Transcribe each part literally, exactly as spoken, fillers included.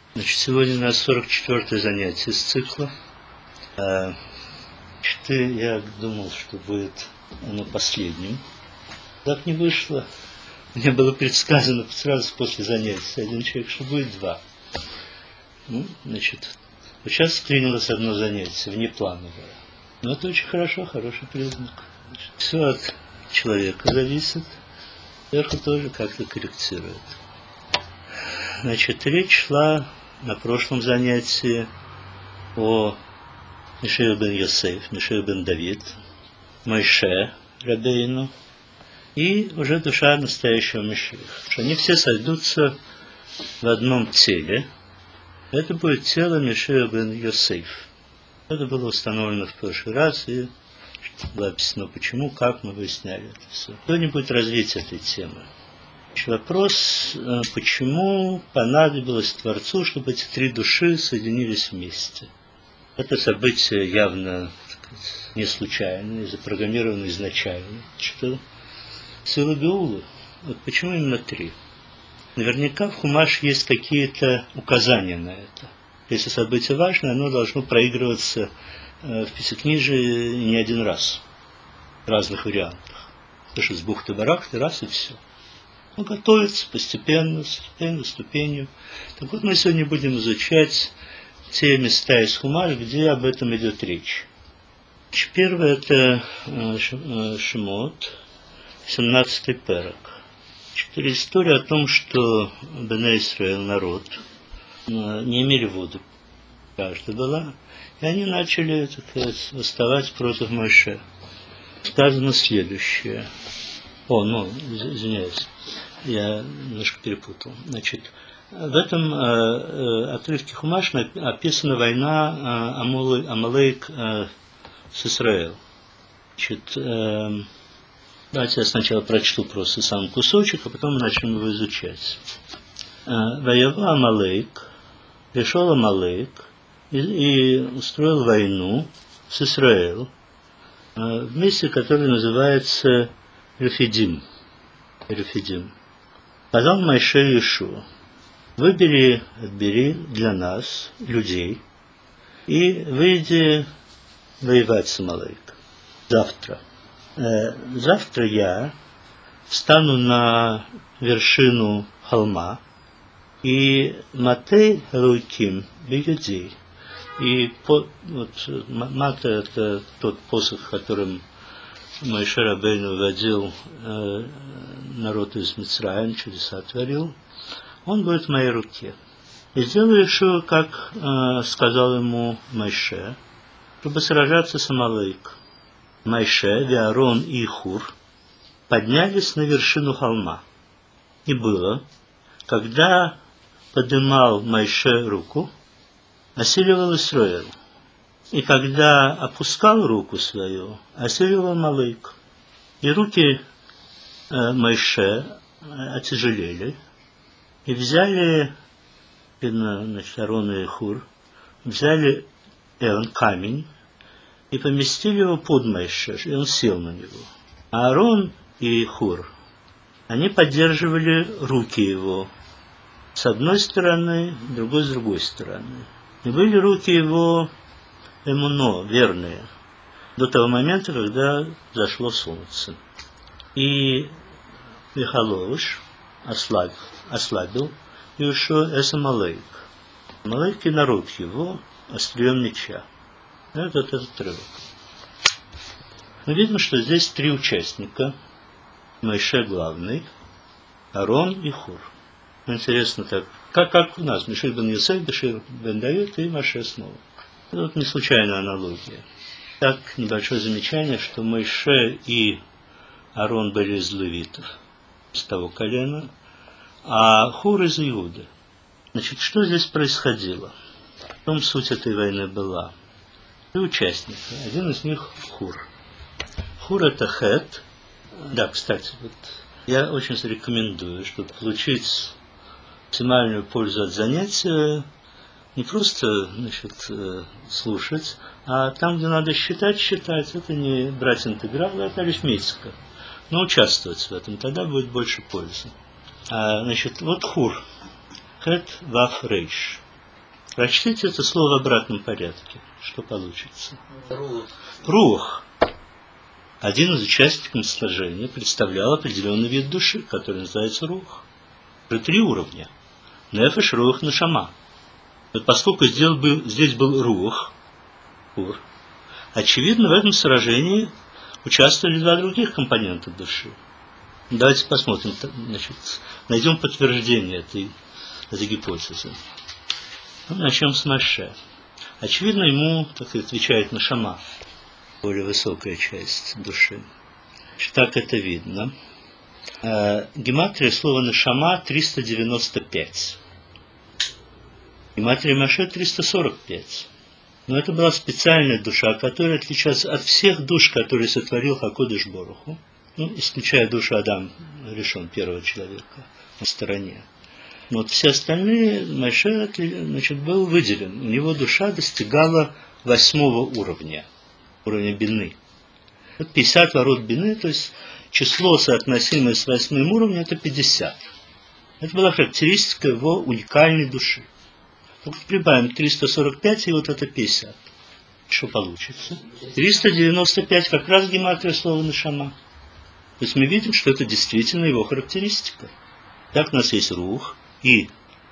Значит, сегодня у нас сорок четвёртое занятие из цикла. А, я думал, что будет оно последним. Так не вышло. Мне было предсказано сразу после занятия один человек, что будет два. Ну, значит, вот сейчас склинилось одно занятие, внеплановое. Но это очень хорошо, хороший признак. Значит, все от человека зависит. Сверху тоже как-то корректирует. Значит, речь шла на прошлом занятии о Мишею бен Йосеф, Мишею бен Давид, Моше Рабейну и уже душа настоящего Машиаха. Что они все сойдутся в одном теле. Это будет тело Мишея бен Йосеф. Это было установлено в прошлый раз, и было объяснено, почему, как мы выясняли это все. Кто-нибудь развить этой темы? Вопрос, почему понадобилось Творцу, чтобы эти три души соединились вместе. Это событие явно, так сказать, не случайное, запрограммировано изначально. Что сила Геулы. Вот почему именно три? Наверняка в Хумаш есть какие-то указания на это. Если событие важное, оно должно проигрываться в пятикнижии не один раз, в разных вариантах. Потому что с бухты-барахты раз и все. Ну, готовится постепенно, ступень ступенью. Так вот, мы сегодня будем изучать те места из Хумаш, где об этом идет речь. Первое – это Шемот, семнадцатый перек. Четыре истории о том, что Бней Исраэль, народ, не имели воду. Каждая была. И они начали, так сказать, восставать против Моше. Сказано следующее. О, ну, извиняюсь. Я немножко перепутал. Значит, в этом э, отрывке Хумаш описана война э, Амалейк э, с Исраэлем. Значит, э, давайте я сначала прочту просто сам кусочек, а потом начнем его изучать. Воева Амалейк, пришел Амалейк и, и устроил войну с Исраэлем э, в месте, которое называется Рефидим. Рефидим. Сказал Моше Иешуа: выбери, отбери для нас людей и выйди воевать с Амалейком. Завтра. Э, завтра я встану на вершину холма, и Матей Руким бегудей. И по, вот, Мата – это тот посох, которым Моше Рабейну вводил э, народ из Мицраим, чудеса творил. Он будет в моей руке. И сделаю Иешуа, как э, сказал ему Моше, чтобы сражаться с Амалейком. Моше, Веарон и Хур поднялись на вершину холма. И было, когда поднимал Моше руку, осиливал Исраэль. И когда опускал руку свою, осиливал Амалейк. И руки э, Моше отяжелели. И взяли, значит, Арон и Хур, взяли Элон камень и поместили его под Моше, и он сел на него. А Арон и Хур, они поддерживали руки его с одной стороны, другой с другой стороны. И были руки его эмуно, верные, до того момента, когда зашло солнце. И Михалош ослабил, ослабил Иешуа эс Амалейк. Амалейк и народ его острием меча. Это этот отрывок. Мы видим, что здесь три участника. Моше главный, Арон и Хур. Интересно так, как, как у нас, Мишель бен Йосеф, Мишель бен Давид и Моше снова. Это вот не случайная аналогия. Так, небольшое замечание, что Моше и Арон были из левитов, из того колена, а Хур из Иуды. Значит, что здесь происходило? В том суть этой войны была. Три участника. Один из них Хур. Хур – это Хет. Да, кстати, вот я очень рекомендую, чтобы получить максимальную пользу от занятия, не просто, значит, слушать, а там, где надо считать, считать. Это не брать интегралы, это арифметика. Но участвовать в этом, тогда будет больше пользы. А, значит, вот Хур. Хет Ваф Рейш. Прочтите это слово в обратном порядке. Что получится? Рух. Рух. Один из участников сложения представлял определенный вид души, который называется рух. Это три уровня. Нефеш, рух, нешама. Вот поскольку здесь был, здесь был рух, ур, очевидно, в этом сражении участвовали два других компонента души. Давайте посмотрим, значит, найдем подтверждение этой, этой гипотезы. Ну, начнем с Моше. Очевидно, ему, так и отвечает нешама, более высокая часть души. Так это видно. Гематрия слова нешама триста девяносто пять. Гематрия Моше триста сорок пять. Но это была специальная душа, которая отличается от всех душ, которые сотворил Хакодеш Боруху, ну, исключая душу Адам решен, первого человека, на стороне. Но вот все остальные Моше, значит, был выделен. У него душа достигала восьмого уровня, уровня бины. Вот пятьдесят ворот бины, то есть число, соотносимое с восьмым уровнем, это пятьдесят. Это была характеристика его уникальной души. Только прибавим триста сорок пять и вот это пятьдесят. Что получится? триста девяносто пять как раз гематрия слова нешама. То есть мы видим, что это действительно его характеристика. Так у нас есть рух и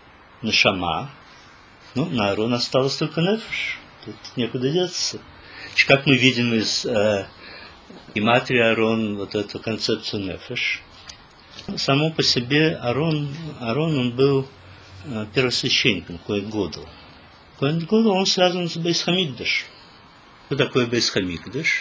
нешама. Ну, на Аарона осталось только нефеш. Тут некуда деться. Как мы видим из э, гематрии Аарон, вот эту концепцию нефеш. Само по себе Аарон, Аарон он был э, первосвященником, Коэн Годл. Коэн Годл, он связан с Бейс Хамикдаш. Что такое Бейс Хамикдаш?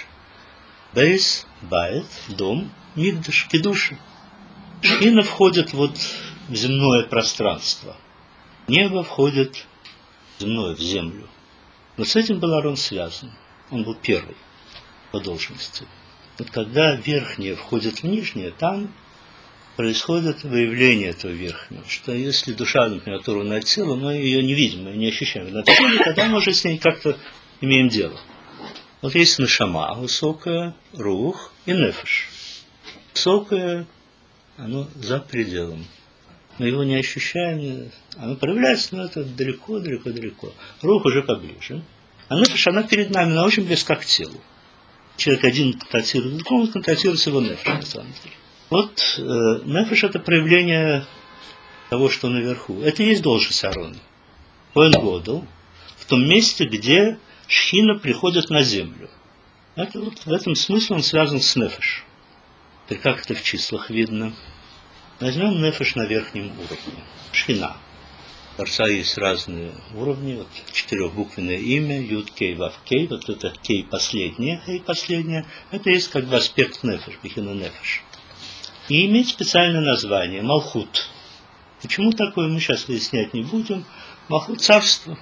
Бейс, байт, дом, микдаш, кедуши. Шхина входит вот в земное пространство. Небо входит в земное, в землю. Но с этим был Аарон связан. Он был первый по должности. Вот когда верхнее входит в нижнее, там происходит выявление этого верхнего. Что если душа, например, оторвана от тела, мы ее не видим, мы ее не ощущаем. На теле, тогда мы уже с ней как-то имеем дело. Вот есть нешама, высокая, рух и нефеш. Высокое, оно за пределом. Мы его не ощущаем, оно проявляется, но это далеко, далеко, далеко. Рух уже поближе. А нефеш, она перед нами, она очень близка к телу. Человек один контактирует с другим, контактирует его нефеш, на самом деле. Вот э, нефеш – это проявление того, что наверху. Это и есть должность Аарона. Коэн Годл в том месте, где Шхина приходит на землю. Это вот в этом смысле он связан с нефеш. Теперь как это в числах видно? Возьмем нефеш на верхнем уровне. Шхина. У Творца есть разные уровни. Вот четырехбуквенное имя, Юд, Кей, Вав, Кей. Вот это Кей последнее, Кей последнее. Это есть как бы аспект нефеш, бихина нефеш. И имеет специальное название – Малхут. Почему такое, мы сейчас выяснять не будем. Малхут – царство.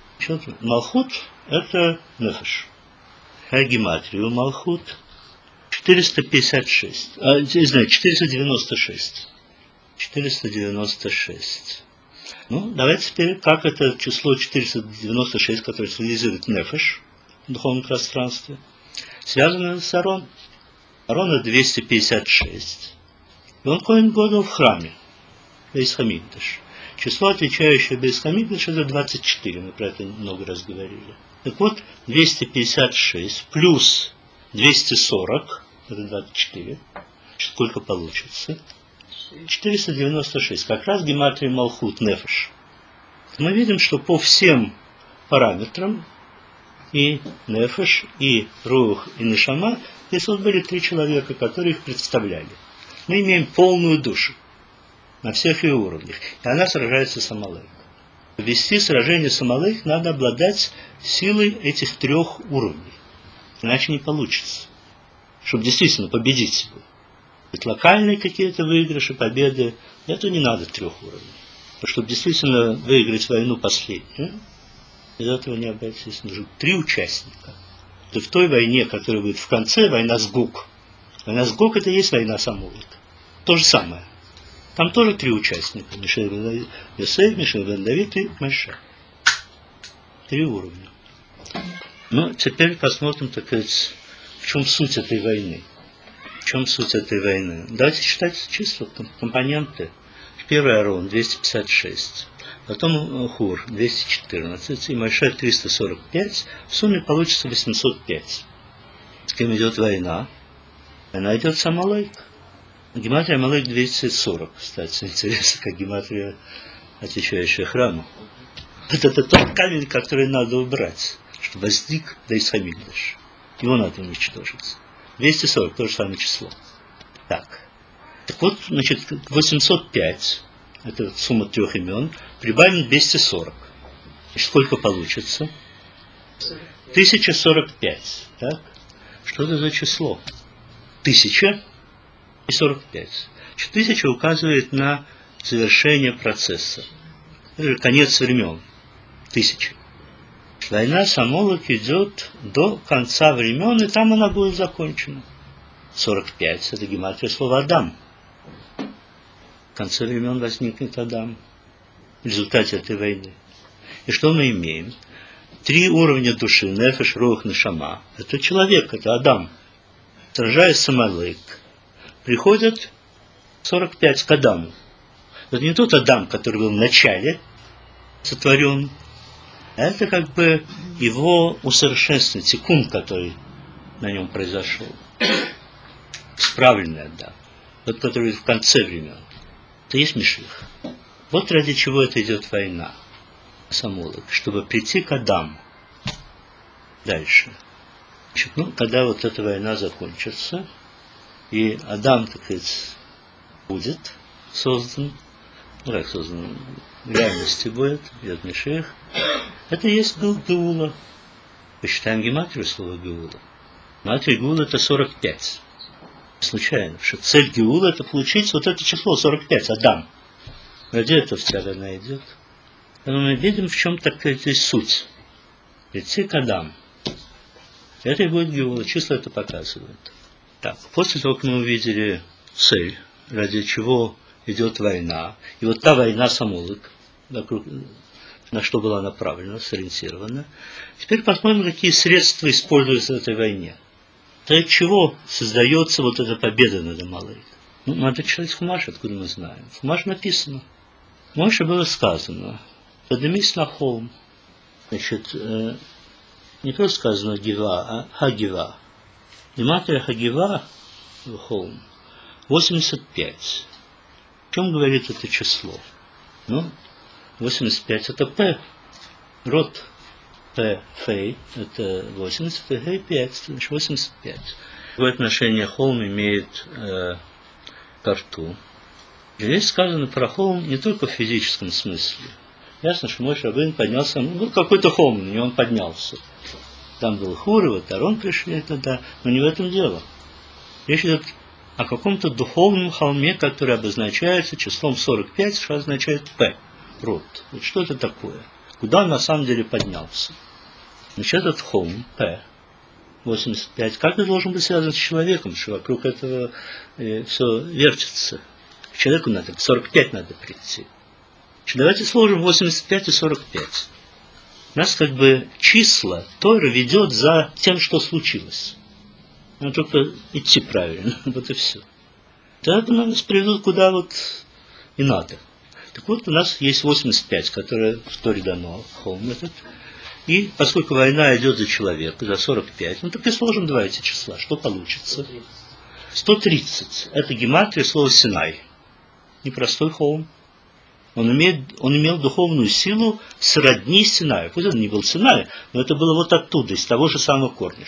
Малхут – это нефеш. А гематрию Малхут – четыреста пятьдесят шесть. А, не знаю, четыреста девяносто шесть. четыреста девяносто шесть. Ну, давайте теперь, как это число четыреста девяносто шесть, которое символизирует нефеш в духовном пространстве, связано с Аарон. Аарона двести пятьдесят шесть. И он Коэн Годл в храме, Бейс Хамикдаш. Число, отвечающее Бейс Хамикдаш, это двадцать четыре, мы про это много раз говорили. Так вот, двести пятьдесят шесть плюс двести сорок, это двадцать четыре, сколько получится? четыреста девяносто шесть, как раз гематрия Малхут, нефеш. Мы видим, что по всем параметрам и нефеш, и рух, и нешама, здесь вот были три человека, которые их представляли. Мы имеем полную душу на всех ее уровнях, и она сражается с Амалек. Вести сражение с Амалек надо обладать силой этих трех уровней, иначе не получится, чтобы действительно победить его. Ведь локальные какие-то выигрыши, победы, это не надо трех уровней. Но чтобы действительно выиграть войну последнюю, из этого не обойтись. Нужно три участника. Это в той войне, которая будет в конце, война с Гог. Война с Гог – это и есть война с Амалек. То же самое. Там тоже три участника. Мишель бен Йосеф, Мишель бен Давид и Моше. Три уровня. Ну, теперь посмотрим, так сказать, в чем суть этой войны. В чем суть этой войны? Давайте читать числа, компоненты. Первый Аарон, двести пятьдесят шесть. потом Хур двести четырнадцать и Моше триста сорок пять, в сумме получится восемьсот пять. С кем идет война? Война идет с Амалек. Гематрия Амалек двести сорок, кстати, интересно, как гематрия, отвечающая храму. Это, это тот камень, который надо убрать, чтобы возник Бейс Хамикдаш. Его надо уничтожить. двести сорок, то же самое число. Так. Так вот, значит, восемьсот пять, это сумма трех имен, прибавим двести сорок. И сколько получится? тысяча сорок пять. Так? Что это за число? Тысяча и сорок пять. Тысяча указывает на завершение процесса. Это конец времен. Тысяча. Война с Амолок идет до конца времен, и там она будет закончена. сорок пять – это гематрия слова Адам. В конце времен возникнет Адам в результате этой войны. И что мы имеем? Три уровня души, нефеш, рух, нешама. Это человек, это Адам. Сражаясь с Амалек, приходят сорок пять к Адаму. Это не тот Адам, который был в начале сотворен, а это как бы его усовершенствование, тикун, который на нем произошел. Справленный Адам. Тот, который в конце времен. Это есть Миших. Вот ради чего это идет война с Амолек, чтобы прийти к Адаму. Дальше. Значит, ну, когда вот эта война закончится, и Адам, так сказать, будет создан, ну как создан, в реальности будет, идет Миших, это и есть Геула. Посчитаем гематрию слова Геула. Гематрия Геула это сорок пять. Случайно, потому что цель Геула это получить вот это число сорок пять, Адам. Ради этого вся война идет. Но мы видим, в чем такая здесь суть. Прийти к Адаму. Это и будет Геула, числа это показывают. Так, после того, как мы увидели цель, ради чего идет война, и вот та война с Амолек, вокруг, на что была направлена, сориентирована, теперь посмотрим, какие средства используются в этой войне. Для чего создается вот эта победа над Амалек? Ну, надо читать Хумаш, откуда мы знаем. В Хумаш написано. В Моше было сказано, поднимись на холм. Значит, э, не просто сказано Гива, а Хагива. Гематрия Хагива, холм, восемьдесят пять. О чем говорит это число? Ну, восемьдесят пять это П, род П, Фей, это восемьдесят, и Хей пять, значит восемьдесят пять. Какое отношение холм имеет э, к рту? Здесь сказано про холм не только в физическом смысле. Ясно, что Моше Рабейну поднялся, ну, какой-то холм, на него он поднялся. Там был Хур, и вот Арон пришли туда, но не в этом дело. Речь идет о каком-то духовном холме, который обозначается числом сорок пять, что означает П, род. Вот что это такое? Куда он на самом деле поднялся? Значит, этот холм, П, восемьдесят пять, как это должен быть связан с человеком, что вокруг этого э, все вертится? К человеку надо, к сорок пять надо прийти. Значит, давайте сложим восемьдесят пять и сорок пять. У нас как бы числа Тора ведет за тем, что случилось. Надо только идти правильно, вот и все. Тогда нас приведут куда вот и надо. Так вот, у нас есть восемьдесят пять, которое в Торе дано, холм этот. И поскольку война идет за человека, за сорок пять, ну так и сложим два эти числа. Что получится? сто тридцать. Это гематрия слова Синай. Непростой холм. Он, имеет, он имел духовную силу сродни Синаю. Пусть он не был Синай, но это было вот оттуда, из того же самого корня.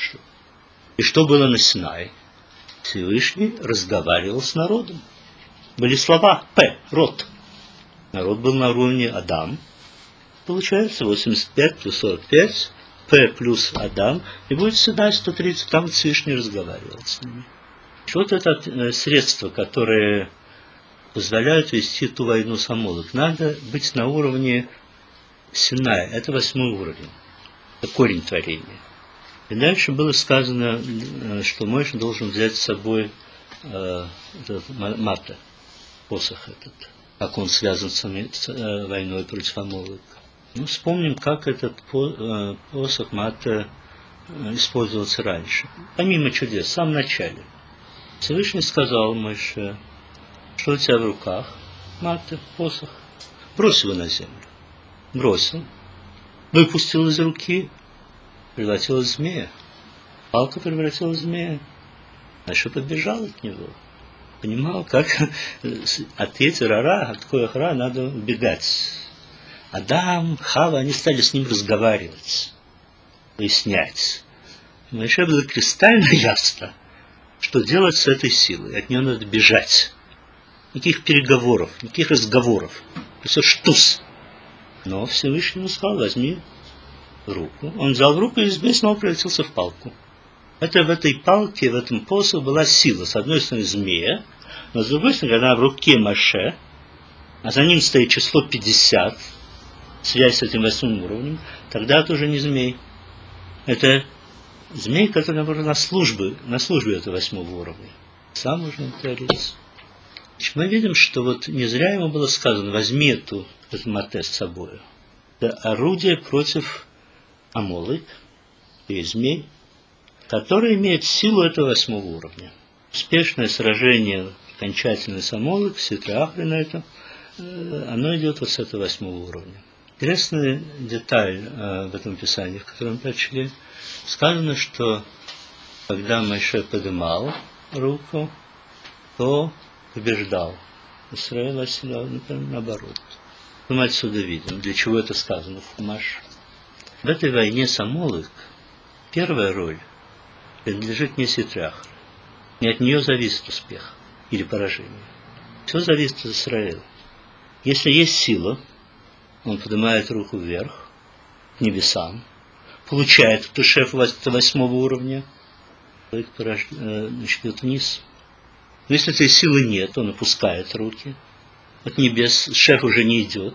И что было на Синае? Всевышний разговаривал с народом. Были слова П, род. Народ был на уровне Адам. Получается восемьдесят пять плюс сорок пять, П плюс Адам, и будет Синай сто тридцать, там Всевышний разговаривал с ними. Вот это средство, которое позволяют вести ту войну с Амолек. Надо быть на уровне Синая. Это восьмой уровень. Это корень творения. И дальше было сказано, что Моше должен взять с собой э, этот, мата, посох этот, как он связан с, с э, войной против Амолек. Ну, вспомним, как этот по, э, посох мата э, использовался раньше. Помимо чудес, в самом начале. Всевышний сказал Моше, что у тебя в руках? Мата, посох. Брось его на землю. бросил, выпустил из руки, превратилась в змея. Палка превратилась в змея. Моше подбежал от него. Понимал, как от Ецер-ара, от Коах-ра надо убегать. Адам, Хава, они стали с ним разговаривать, выяснять. Моше было кристально ясно, что делать с этой силой. От нее надо бежать. Никаких переговоров, никаких разговоров. Это штус. Но Всевышний сказал: возьми руку. Он взял в руку, и змей снова превратился в палку. Это в этой палке, в этом посохе была сила. С одной стороны змея, но с другой стороны, когда в руке Моше, а за ним стоит число пятьдесят, связь с этим восьмым уровнем, тогда это уже не змей. Это змей, который, наоборот, на службе, на службе этого восьмого уровня. Сам уже творится. Мы видим, что вот не зря ему было сказано: возьми эту, эту мате с собой. Это орудие против Амолык и змей, который имеет силу этого восьмого уровня. Успешное сражение, окончательное с Амолык, Ситра-Ахри на это, оно идет вот с этого восьмого уровня. Интересная деталь э, в этом писании, в котором прочли, сказано, что когда Моше поднимал руку, то побеждал. Исраиль оседал, например, наоборот. Мы отсюда видим, для чего это сказано в Хумаше. В этой войне с Амолык первая роль принадлежит не Ситра-Ахри. Не от нее зависит успех или поражение. Все зависит от Исраиля. Если есть сила, он поднимает руку вверх, к небесам, получает эту шеф восьмого уровня, значит, идет вниз. Но если этой силы нет, он опускает руки, от небес шеф уже не идет.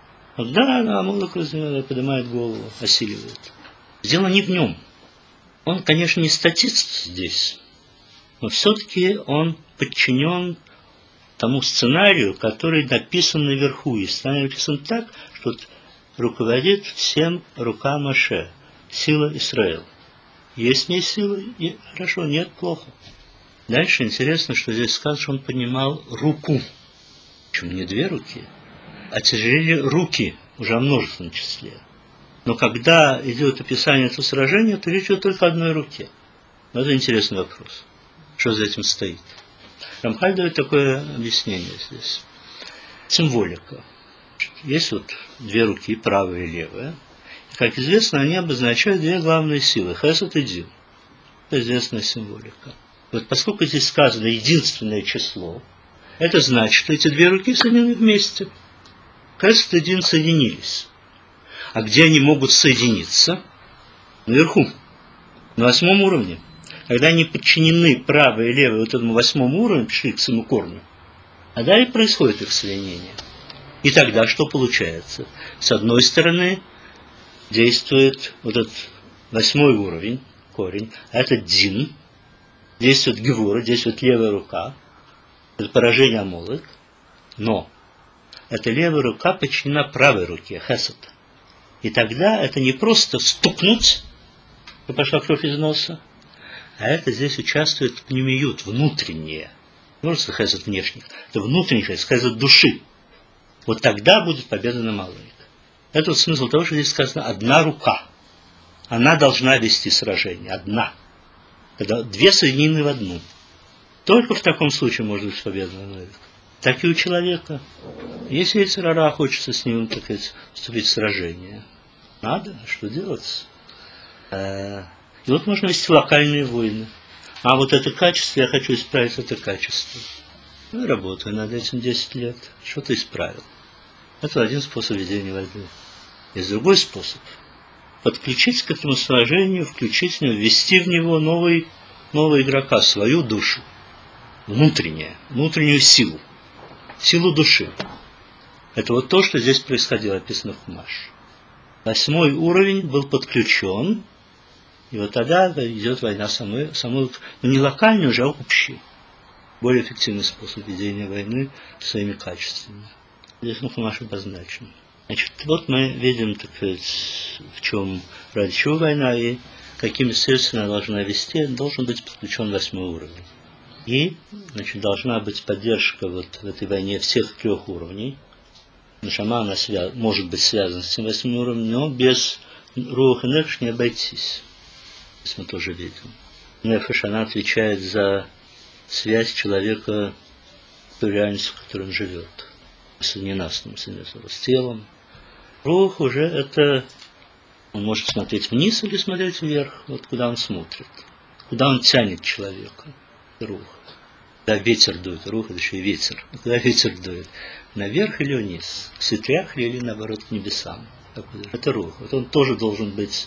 Тогда Амолык поднимает голову, осиливает. Дело не в нем. Он, конечно, не статист здесь, но все-таки он подчинен тому сценарию, который написан наверху. И сценарий написан так, что руководит всем рука Моше, сила Исраэля. Есть не сила, и хорошо, нет, плохо. Дальше интересно, что здесь сказано, что он поднимал руку. Почему не две руки, а тяжелее руки, уже о множественном числе. Но когда идет описание этого сражения, то речь идет только о одной руке. Но это интересный вопрос. Что за этим стоит? Рамхаль дает такое объяснение здесь. Символика. Есть вот две руки, правая и левая. И, как известно, они обозначают две главные силы. Хесед и Дин. Это известная символика. Вот поскольку здесь сказано единственное число, это значит, что эти две руки соединены вместе. Хесед и Дин соединились. А где они могут соединиться? Наверху, на восьмом уровне. Когда они подчинены правой и левой вот этому восьмому уровню, пришли к своему корню, а далее происходит их соединение. И тогда что получается? С одной стороны действует вот этот восьмой уровень, корень, а это Дин, действует Гевура, действует левая рука, это поражение Амолык, но эта левая рука подчинена правой руке, Хесед. И тогда это не просто стукнуть, и пошла кровь из носа, а это здесь участвует пнемиют, внутреннее. Не просто хесед внешних, это внутренний хесед, хесед души. Вот тогда будет победа на Амолык. Это вот смысл того, что здесь сказано одна рука. Она должна вести сражение, одна. Когда две соединены в одну. Только в таком случае может быть победа на Амолык. Так и у человека. Если Ецер-ара хочется с ним, так сказать, вступить в сражение, надо, что делать? И вот можно вести локальные войны. А вот это качество, я хочу исправить это качество. Ну и работаю над этим десять лет. Что-то исправил. Это один способ ведения войны. Есть другой способ. Подключить к этому сражению, включить в него, ввести в него новый, нового игрока, свою душу. Внутреннее, внутреннюю силу. Силу души. Это вот то, что здесь происходило, описано в Хумаше. Восьмой уровень был подключен, и вот тогда идет война самой, самой, ну не локальная уже, а общая. Более эффективный способ ведения войны своими качествами. Здесь в Хумаше обозначено. Значит, вот мы видим, так сказать, в чем, ради чего война и какими средствами она должна вести, должен быть подключен восьмой уровень. И, значит, должна быть поддержка вот в этой войне всех трех уровней. Нешама, она свя... может быть связана с этим восьмым уровнем, но без руах и нефеш не обойтись. Здесь мы тоже видим. Нефеш, она отвечает за связь человека с той реальностью, в которой он живет. С ненастным, с телом. Рух уже это... Он может смотреть вниз или смотреть вверх, вот куда он смотрит. Куда он тянет человека. Рух. Когда ветер дует, рух это еще и ветер. Куда ветер дует? Наверх или вниз? К светлях или наоборот к небесам? Это рух. Вот он тоже должен быть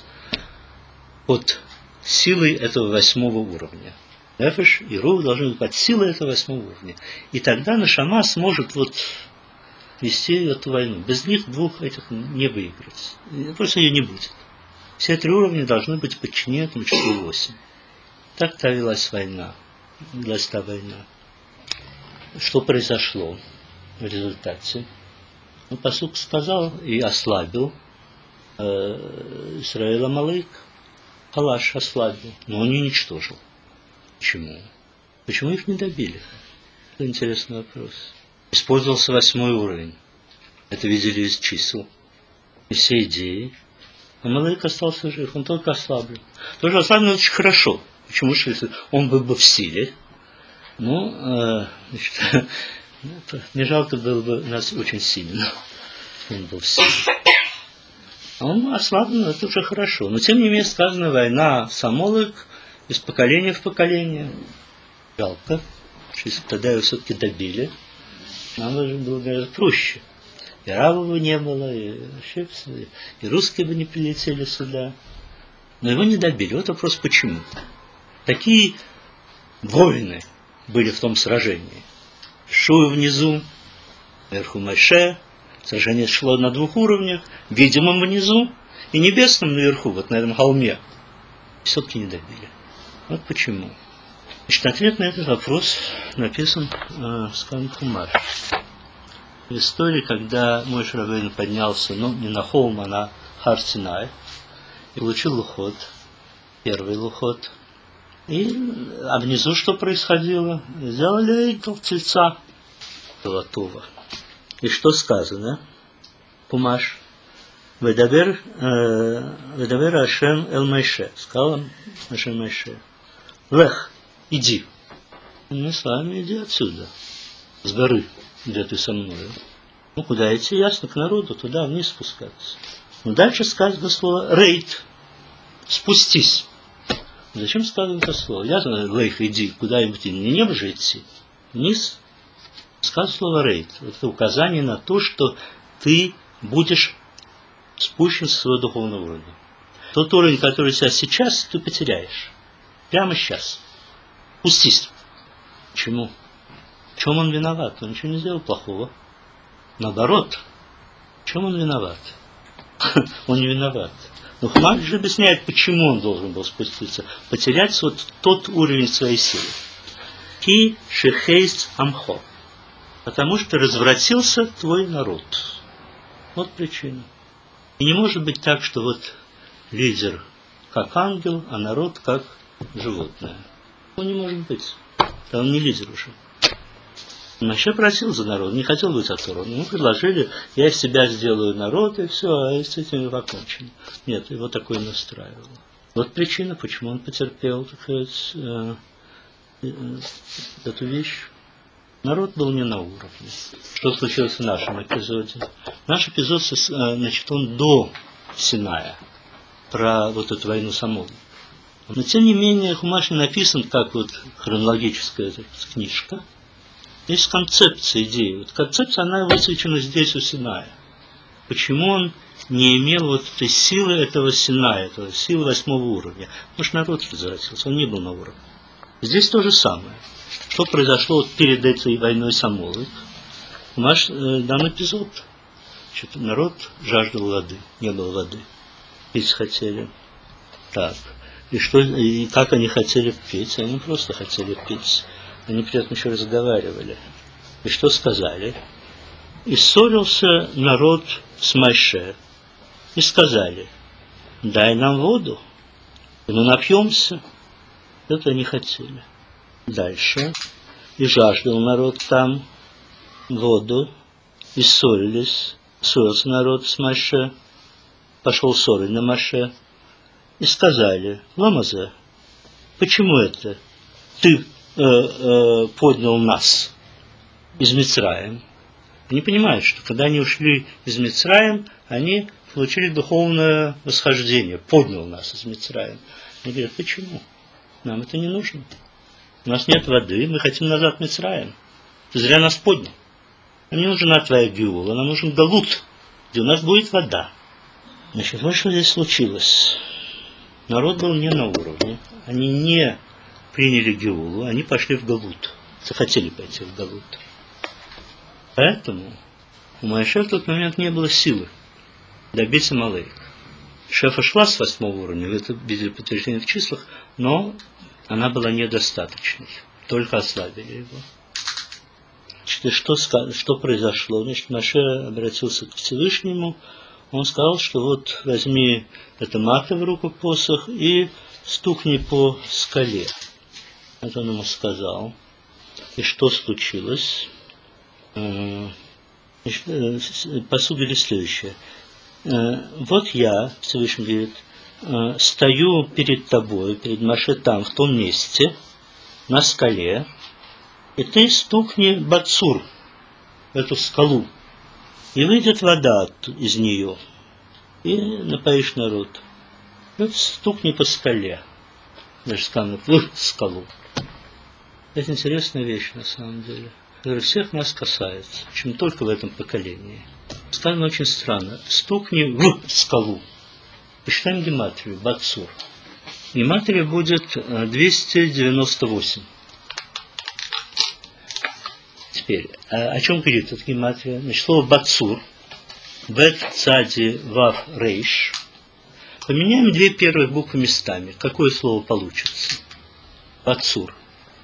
под силой этого восьмого уровня. Нефеш и рух должны быть под силой этого восьмого уровня. И тогда нешама сможет вот вести эту войну. Без них двух этих не выиграть. Просто ее не будет. Все три уровня должны быть подчинены этому числу восемь. Так-то велась война. Велась та война. Что произошло в результате? Ну, пасук сказал и ослабил э, Исраил Амалек. Халаш ослабил, но он не уничтожил. Почему? Почему их не добили? Это интересный вопрос. Использовался восьмой уровень. Это видели из чисел. И все идеи. Амалек остался жив, он только ослаблен. Тоже ослаблен очень хорошо. Почему? Что если он был бы в силе, ну, э, значит, не жалко было бы нас очень сильно. Он был в силе. А он ослаблен, это уже хорошо. Но тем не менее сказано, война с Амалек из поколения в поколение. Жалко. Если тогда его все-таки добили, нам уже было даже проще. И арабов бы не было, и вообще и русские бы не прилетели сюда. Но его не добили. Вот вопрос почему. Такие воины были в том сражении. Шуй внизу, вверху Моше. Сражение шло на двух уровнях. Видимом внизу и небесном наверху, вот на этом холме. Все-таки не добили. Вот почему. Значит, ответ на этот вопрос написан э, в Скан Хумаш. В истории, когда Моше Рабейну поднялся, ну, не на холм, а на Хар Синай, и получил лухот, первый лухот. И, а внизу что происходило? Сделали идол тельца золотого. И что сказано? Хумаш. Ведавер Ашем эл Моше. Сказал Ашем Моше. Лех, иди. Мы с вами иди отсюда, с горы, где ты со мной. Ну, куда идти? Ясно, к народу, туда вниз спускаться. Но дальше сказано слово рейд. Спустись. Зачем сказано это слово? Ясно, лех, иди, куда-нибудь, не небо же идти. Вниз. Сказано слово рейд. Это указание на то, что ты будешь спущен с своего духовного уровня. Тот уровень, который у тебя сейчас, ты потеряешь. Прямо сейчас. Пустись. Почему? В чем он виноват? Он ничего не сделал плохого. Наоборот. В чем он виноват? Он не виноват. Но Хумаш же объясняет, почему он должен был спуститься. Потерять вот тот уровень своей силы. Ки шехейс амхо. Потому что развратился твой народ. Вот причина. И не может быть так, что вот лидер как ангел, а народ как животное. Он не может быть. Да он не лидер уже. Он вообще просил за народ, не хотел быть оторван. Ему предложили, я из себя сделаю народ, и все, а с этим покончено. Нет, его такое не устраивало. Вот причина, почему он потерпел, так сказать, э, э, эту вещь. Народ был не на уровне. Что случилось в нашем эпизоде? Наш эпизод, значит, он до Синая, про вот эту войну с Амалек. Но, тем не менее, Хумаш написан как вот хронологическая книжка. Есть концепция, идея. Вот концепция, она высвечена здесь у Синая. Почему он не имел вот этой силы этого Синая, этого силы восьмого уровня? Потому что народ развратился, он не был на уровне. Здесь то же самое. Что произошло вот перед этой войной с Амалек? Наш э, дан эпизод. Значит, народ жаждал воды, не было воды. Пить хотели. Так. И, что, и как они хотели пить? Они просто хотели пить. Они при этом еще разговаривали. И что сказали? И ссорился народ с Моше. И сказали, дай нам воду, и мы напьемся. Это они хотели. Дальше. И жаждал народ там воду, и ссорились ссорился народ с Моше, пошел ссорой на Моше, и сказали: Ламазе, почему это ты э, э, поднял нас из Мицраим? Они понимают, что когда они ушли из Мицраим, они получили духовное восхождение, поднял нас из Мицраим. Они говорят: почему? Нам это не нужно. У нас нет воды, мы хотим назад в Мицраим. Ты зря нас поднял. Нам не нужна твоя геула, нам нужен галут, где у нас будет вода. Значит, вот что здесь случилось. Народ был не на уровне. Они не приняли геулу, они пошли в галут. Захотели пойти в галут. Поэтому у Моше в тот момент не было силы добить Амалейка. Шефа шла с восьмого уровня, вы это видели подтверждение в числах, но она была недостаточной. Только ослабили его. Значит, и что, что произошло? Значит, Моше обратился к Всевышнему. Он сказал, что вот возьми это мата в руку посох и стукни по скале. Это он ему сказал. И что случилось? Посудили следующее. Вот я, Всевышний говорит, стою перед тобой, перед Моше там, в том месте, на скале, и ты стукни бацур, эту скалу, и выйдет вода из нее, и напоишь народ. Вот стукни по скале, даже сказано, в скалу. Это интересная вещь на самом деле, которая всех нас касается, чем только в этом поколении. Сказано очень странно. Стукни в скалу. Посчитаем гематрию, бацур. Гематрия будет двести девяносто восемь. Теперь, о чем говорит эта гематрия? Значит, слово бацур, бет, цади, вав, рейш. Поменяем две первых буквы местами. Какое слово получится? Бацур.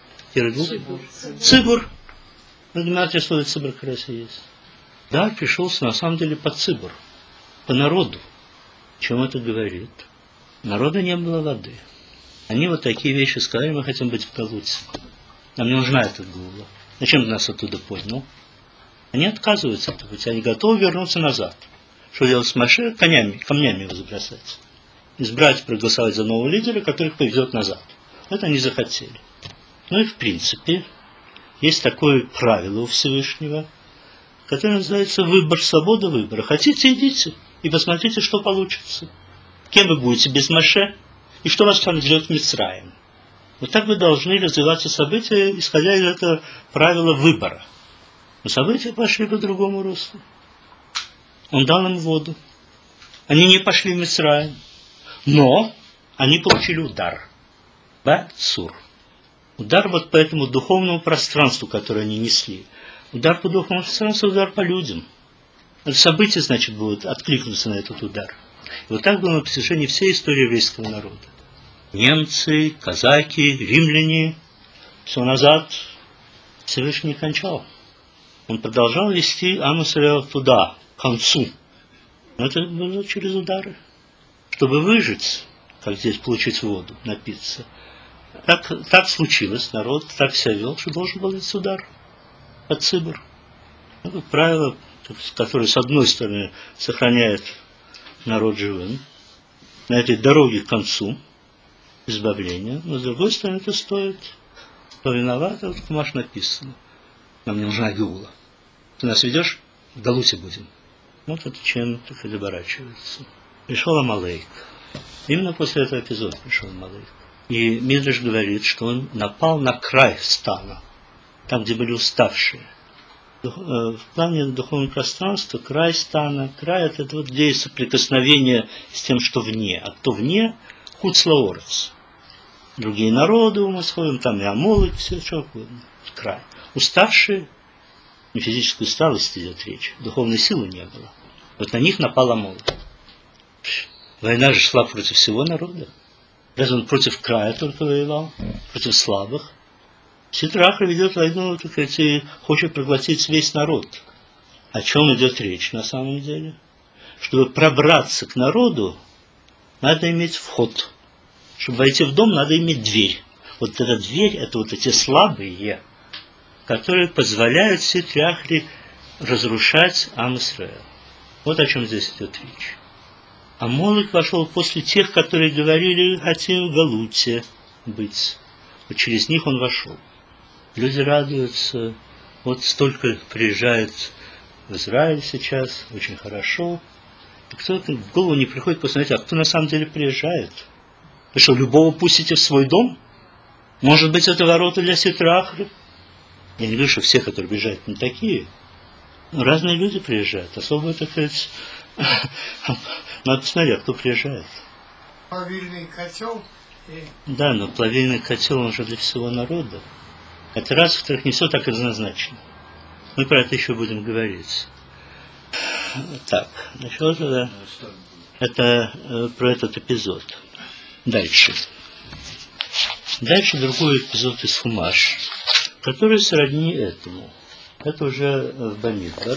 Цибур. Цибур. В гематрии слово цибур как раз и есть. Да, пришелся на самом деле по цибур, по народу. О чем это говорит? Народа не было воды. Они вот такие вещи сказали: мы хотим быть в Галуте. Нам не нужна эта гула. Зачем ты нас оттуда поднял? Они отказываются от этого, они готовы вернуться назад. Что делать с Моше? Конями, камнями его забросать. Избрать, проголосовать за нового лидера, который их повезет назад. Это они захотели. Ну и в принципе, есть такое правило у Всевышнего, которое называется выбор, свобода выбора. Хотите, идите и посмотрите, что получится. Кем вы будете без Моше, и что вас там ждет в Мицраим. Вот так вы должны развиваться события, исходя из этого правила выбора. Но события пошли по другому руслу. Он дал им воду. Они не пошли в Мицраим, но они получили удар. Бацур. Удар вот по этому духовному пространству, которое они несли. Удар по духовному пространству, удар по людям. Это события, значит, будут откликнуться на этот удар. И вот так было на протяжении всей истории еврейского народа. Немцы, казаки, римляне, все назад Всевышний кончал. Он продолжал вести Ам Исраэль туда, к концу. Но это было через удары. Чтобы выжить, как здесь получить воду, напиться. Так, так случилось, народ так себя вел, что должен был быть удар. Под цибур. Это правило, которое с одной стороны сохраняет народ живым, на этой дороге к концу избавления, но с другой стороны это стоит. Кто виноват, вот в Маш написано. Нам не нужна геула. Ты нас ведешь, в Галуте будем. Вот это чем так и оборачивается. Пришел Амалейк. Именно после этого эпизода пришел Амалейк. И Мидраш говорит, что он напал на край стана, там, где были уставшие. В плане духовного пространства край стана, край это вот где есть соприкосновение с тем, что вне. А кто вне, хуцлаорец. Другие народы мы сходим, там и амолы, все что угодно. Край. Уставшие, не физической усталости идет речь, духовной силы не было. Вот на них напал Амол. Война же шла против всего народа. Разве он против края только воевал, против слабых? Ситрахра ведет войну, так сказать, и хочет проглотить весь народ. О чем идет речь на самом деле? Чтобы пробраться к народу, надо иметь вход. Чтобы войти в дом, надо иметь дверь. Вот эта дверь, это вот эти слабые, которые позволяют Ситрахре разрушать Ам Исраэль. Вот о чем здесь идет речь. А Молох вошел после тех, которые говорили, хотим в Галуте быть. Вот через них он вошел. Люди радуются. Вот столько приезжает в Израиль сейчас, очень хорошо. И кто-то в голову не приходит посмотреть, а кто на самом деле приезжает? Вы что, любого пустите в свой дом? Может быть, это ворота для Ситрахры? Я не говорю, что все, которые приезжают, не такие. Но разные люди приезжают. Особо, так сказать, надо посмотреть, кто приезжает. Плавильный котел? Да, но плавильный котел, он же для всего народа. Это раз, во-вторых, не все так однозначно. Мы про это еще будем говорить. Так, значит, вот это, это э, про этот эпизод. Дальше. Дальше другой эпизод из Хумаш, который сродни этому. Это уже в Бамидбар,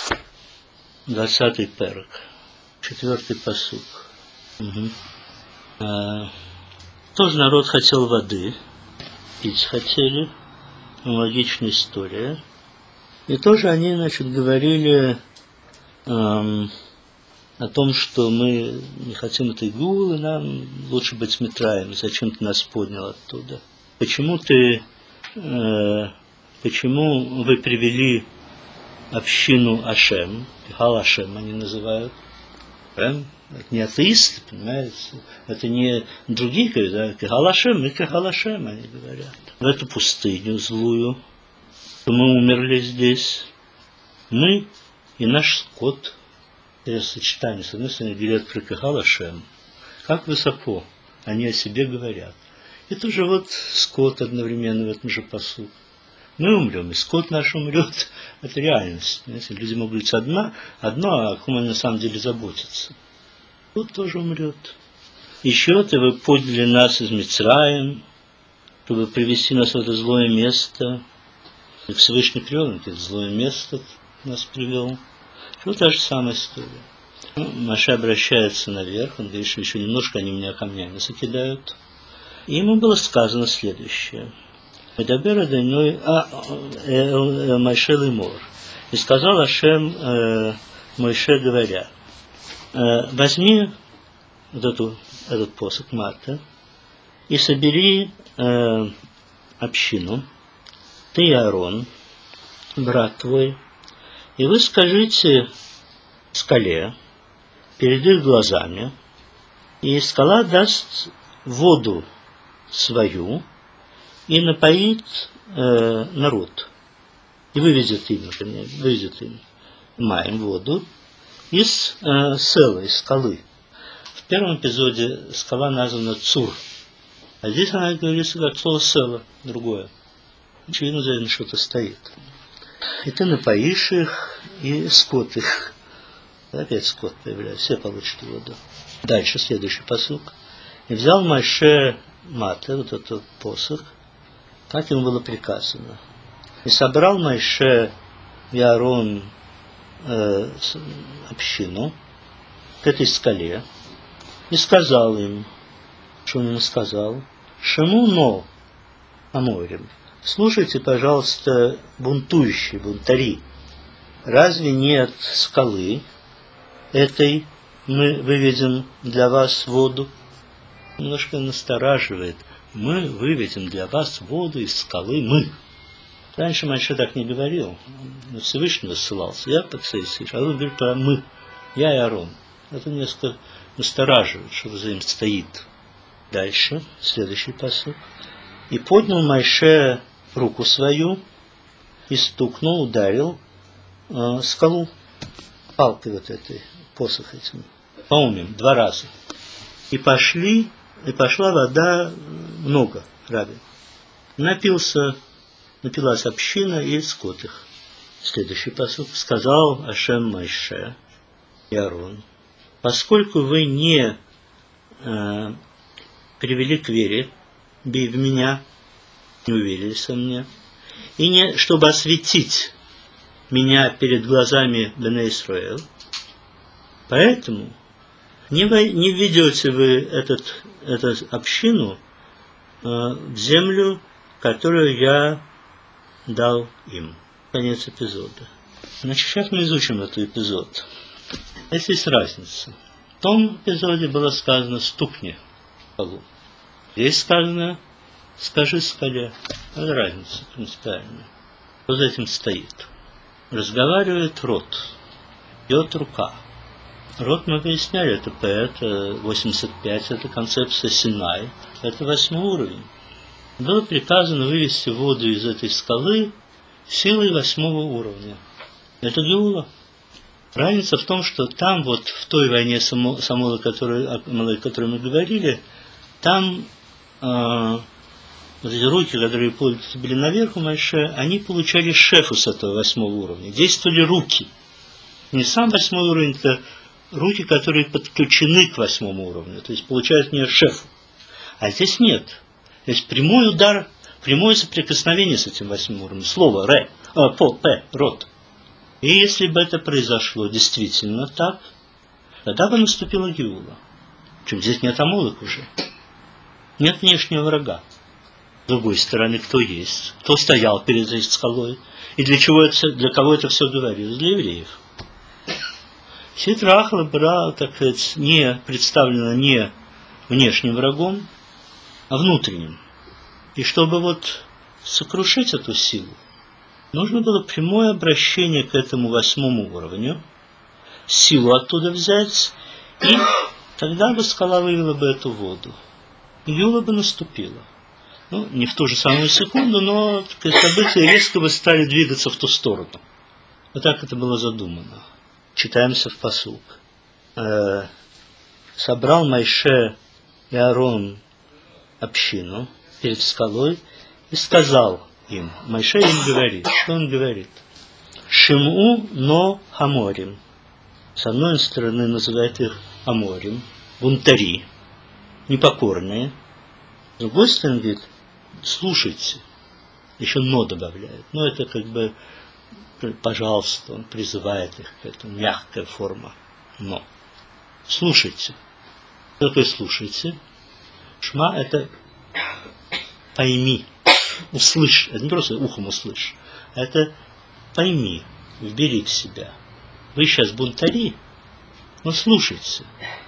двадцатый перек, четвертый пасук. Угу. А, тоже народ хотел воды, пить хотели, логичная история. И тоже они, значит, говорили эм, о том, что мы не хотим этой гулы, нам лучше быть с Митраем, зачем ты нас поднял оттуда? Почему ты, э, почему вы привели общину Ашем, Пихал Ашем они называют, Ашем, это не атеисты, понимаете, это не другие, говорят, Пихал Ашем, мы Пихал Ашем, они говорят, в эту пустыню злую, что мы умерли здесь, мы и наш скот. Это сочетание, с одной стороны, говорят про Пихал Ашем, как высоко они о себе говорят. И тоже вот скот одновременно в этом же пасу. Мы умрем, и скот наш умрет. Это реальность. Знаете, люди могут говорить одна, одно, а о ком они на самом деле заботятся. Скот тоже умрет. Еще-то вы подняли нас из Мицраим, чтобы привести нас в это злое место. И Всевышний привел, это злое место нас привел. Вот та же самая история. Ну, Моше обращается наверх, он говорит, что еще немножко они меня камнями закидают. И ему было сказано следующее. Медабер Адоной Моше лемор. И сказал Ашем э, Моше, говоря, э, возьми вот эту, этот посох Марта и собери э, общину, ты и Аарон, брат твой, и вы скажите скале перед их глазами, и скала даст воду свою и напоит э, народ. И выведет им, например, выведет им маем воду из э, села, из скалы. В первом эпизоде скала названа Цур, а здесь она говорится как слово села, другое. Очевидно, за этим что-то стоит. И ты напоишь их, и скот их. Опять скот появляется, все получат воду. Дальше, следующий пасук. И взял Моше Мата, вот этот посох, как ему было приказано. И собрал Моше и Аарон э, общину к этой скале, и сказал им, что он ему сказал, Шему но Аморим. Слушайте, пожалуйста, бунтующие, бунтари. Разве нет скалы этой мы выведем для вас воду? Немножко настораживает. Мы выведем для вас воду из скалы мы. Раньше Моше так не говорил. На Всевышнего ссылался. Я подсейсиш, а он говорит про мы. Я и Аарон. Это несколько настораживает, что за им стоит. Дальше, следующий пасук. И поднял Моше руку свою и стукнул, ударил э, скалу палкой вот этой, посох этим, по-умным, два раза. И пошли, и пошла вода много, раби. Напился, напилась община и скот их. Следующий пасук. Сказал Ашем Моше и Аарон, поскольку вы не э, привели к вере, бей в меня, не уверились во мне, и не чтобы осветить меня перед глазами Бней Исраэль, поэтому не, вы, не введете вы этот, эту общину э, в землю, которую я дал им. Конец эпизода. Значит, сейчас мы изучим этот эпизод. Здесь есть разница. В том эпизоде было сказано «стукни по полу». Здесь сказано «скажи скале». Это разница принципиальная. Что за этим стоит? Разговаривает рот, бьет рука. Рот мы выясняли, это П, это восемьдесят пять, это концепция Синай, это восьмой уровень. Было приказано вывести воду из этой скалы силой восьмого уровня. Это Геула. Разница в том, что там вот в той войне Самола, о которой мы говорили, там э, вот эти руки, которые были наверх у Моше, они получали шефу с этого восьмого уровня. Действовали руки. Не сам восьмой уровень, это руки, которые подключены к восьмому уровню, то есть получают не шефу. А здесь нет. Здесь прямой удар, прямое соприкосновение с этим восьмым уровнем. Слово ре, а, по, п, рот. И если бы это произошло действительно так, тогда бы наступила Геула. Причем здесь нет амолок уже. Нет внешнего врага. С другой стороны, кто есть? Кто стоял перед этой скалой? И для чего это, для кого это все говорилось? Для евреев. Ситра Ахра была, так сказать, не представлена не внешним врагом, а внутренним. И чтобы вот сокрушить эту силу, нужно было прямое обращение к этому восьмому уровню, силу оттуда взять, и тогда бы скала вывела бы эту воду. И Геула бы наступила. Ну, не в ту же самую секунду, но так, события резко бы стали двигаться в ту сторону. Вот так это было задумано. Читаемся в пасук. Э, собрал Моше и Аарон общину перед скалой и сказал им, Моше им говорит, что он говорит? Шиму но хаморим. С одной стороны называет их аморим, бунтари, непокорные. С другой стороны говорит, слушайте, еще но добавляет. Но это как бы, пожалуйста, он призывает их к этому, мягкая форма но. Слушайте. Что такое слушайте? Шма это пойми, услышь. Это не просто ухом услышь. Это пойми, вбери в себя. Вы сейчас бунтари, но слушайте.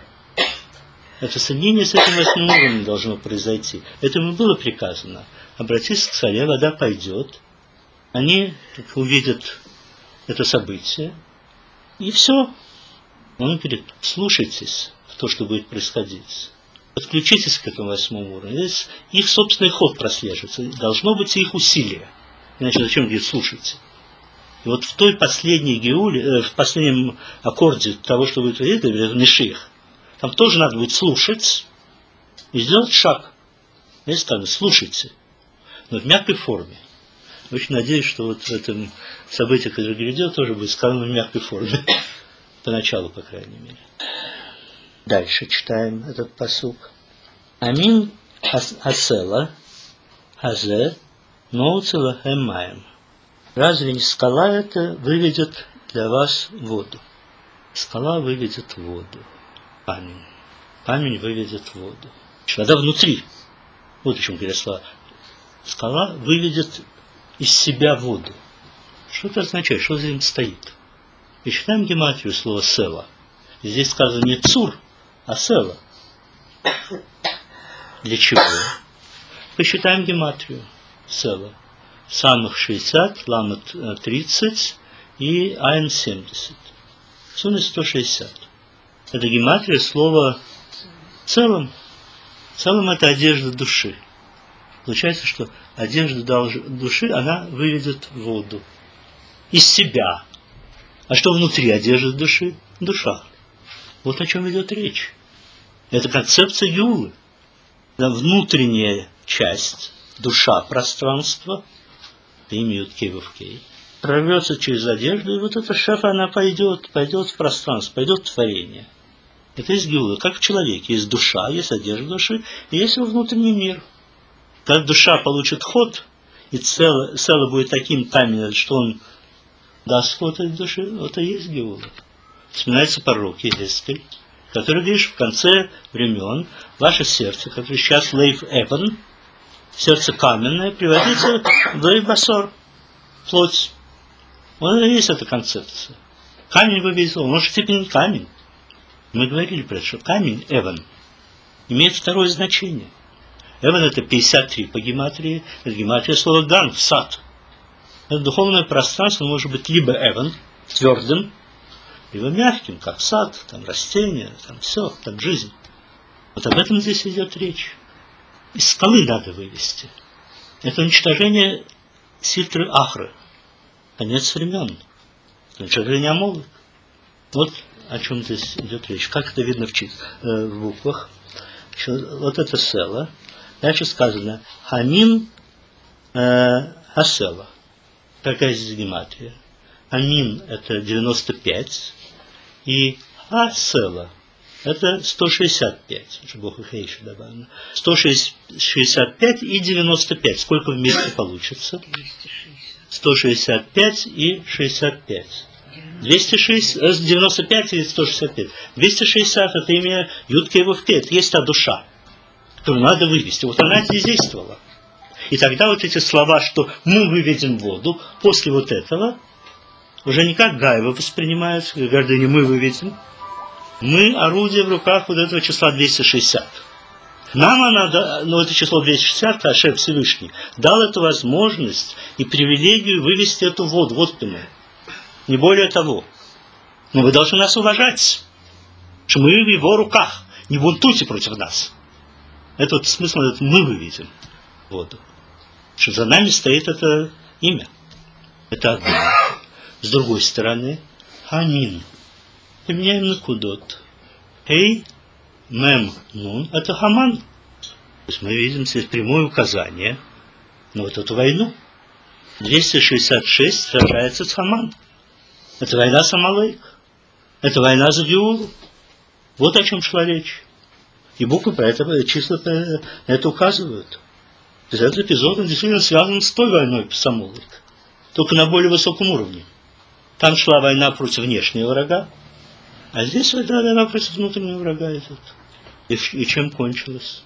Это соединение с этим восьмым уровнем должно произойти. Этому было приказано. Обратись к скале, вода пойдет. Они так, увидят это событие. И все. Он говорит, слушайтесь в то, что будет происходить. Подключитесь к этому восьмому уровню. Здесь их собственный ход прослеживается. Должно быть их усилие. Иначе зачем говорит, слушайте. И вот в той последней геуле, э, в последнем аккорде того, что будет говорить, в Мишиях, там тоже надо будет слушать и сделать шаг. Здесь сказано, слушайте, но в мягкой форме. Очень надеюсь, что вот в этом событии, которое грядет, тоже будет сказано в мягкой форме. Поначалу, по крайней мере. Дальше читаем этот пасук. Амин асела хазе ноуцела хэмаем. Разве не скала это выведет для вас воду? Скала выведет воду. Камень. Камень выведет воду. Вода внутри. Вот о чем говорят слова. Скала выведет из себя воду. Что это означает? Что за этим стоит? И читаем гематрию слова села. Здесь сказано не цур, а села. Для чего? Посчитаем гематрию села. Самых шестьдесят, ламет тридцать и айн семьдесят. В сумме сто шестьдесят. Это гематрия слова целым. Целым это одежда души. Получается, что одежда души, она выведет воду из себя. А что внутри одежды души? Душа. Вот о чем идет речь. Это концепция Геулы. Внутренняя часть, душа, пространство, имеют кей-в-кей, прорвется через одежду, и вот эта шефа, она пойдет, пойдет в пространство, пойдет в творение. Это из Геулы. Как в человеке. Есть душа, есть одежда души, и есть его внутренний мир. Когда душа получит ход, и цело, цело будет таким каменным, что он даст ход этой души, это и есть Геула. Вспоминается пророк Ехескель, который говорит, в конце времен ваше сердце, которое сейчас лейф эван, сердце каменное, превратится в лейф басор, плоть. Вот и есть эта концепция. Камень вывезла, он же теперь не камень. Мы говорили про это, что камень, Эван, имеет второе значение. Эван это пятьдесят три по гематрии, это гематрия слова ган, сад. Это духовное пространство может быть либо Эван, твердым, либо мягким, как сад, там растения, там все, там жизнь. Вот об этом здесь идет речь. Из скалы надо вывести. Это уничтожение сильтры Ахры. Конец времен. Уничтожение Амолок. Вот о чем здесь идет речь. Как это видно в, чит, э, в буквах. Вот это села. Дальше сказано Хамин э, Асела. Какая здесь гематрия? Амин это девяносто пять. И Асела это сто шестьдесят пять. Уже Бог их еще добавлено. сто шестьдесят пять и девяносто пять. Сколько вместе получится? сто шестьдесят пять и шестьдесят пять. двести шестьдесят, девяносто пять и сто шестьдесят пять. двести шестьдесят это имя Ютке Вовке. Это есть та душа, которую надо вывести. Вот она здесь действовала. И тогда вот эти слова, что мы выведем воду, после вот этого, уже не как Гаева воспринимаются, как гордыня мы выведем. Мы орудие в руках вот этого числа двести шестьдесят. Нам она, ну это число двести шестьдесят, Ашер Всевышний, дал эту возможность и привилегию вывести эту воду. Вот ты мы. Не более того. Но вы должны нас уважать, что мы в его руках. Не бунтуйте против нас. Это вот смысл, это мы выведем воду. Что за нами стоит это имя. Это одно. С другой стороны, Хамин. Поменяем на кудот. Эй, мем, нун, это Хаман. То есть мы видим здесь прямое указание на вот эту войну. двести шестьдесят шесть сражается с Хаман. Это война с Амалейк. Это война за Геулу. Вот о чем шла речь. И буквы про это, числа про это указывают. То есть этот эпизод он действительно связан с той войной с Амалейк. Только на более высоком уровне. Там шла война против внешнего врага, а здесь война, война против внутреннего врага идет. И, и чем кончилось?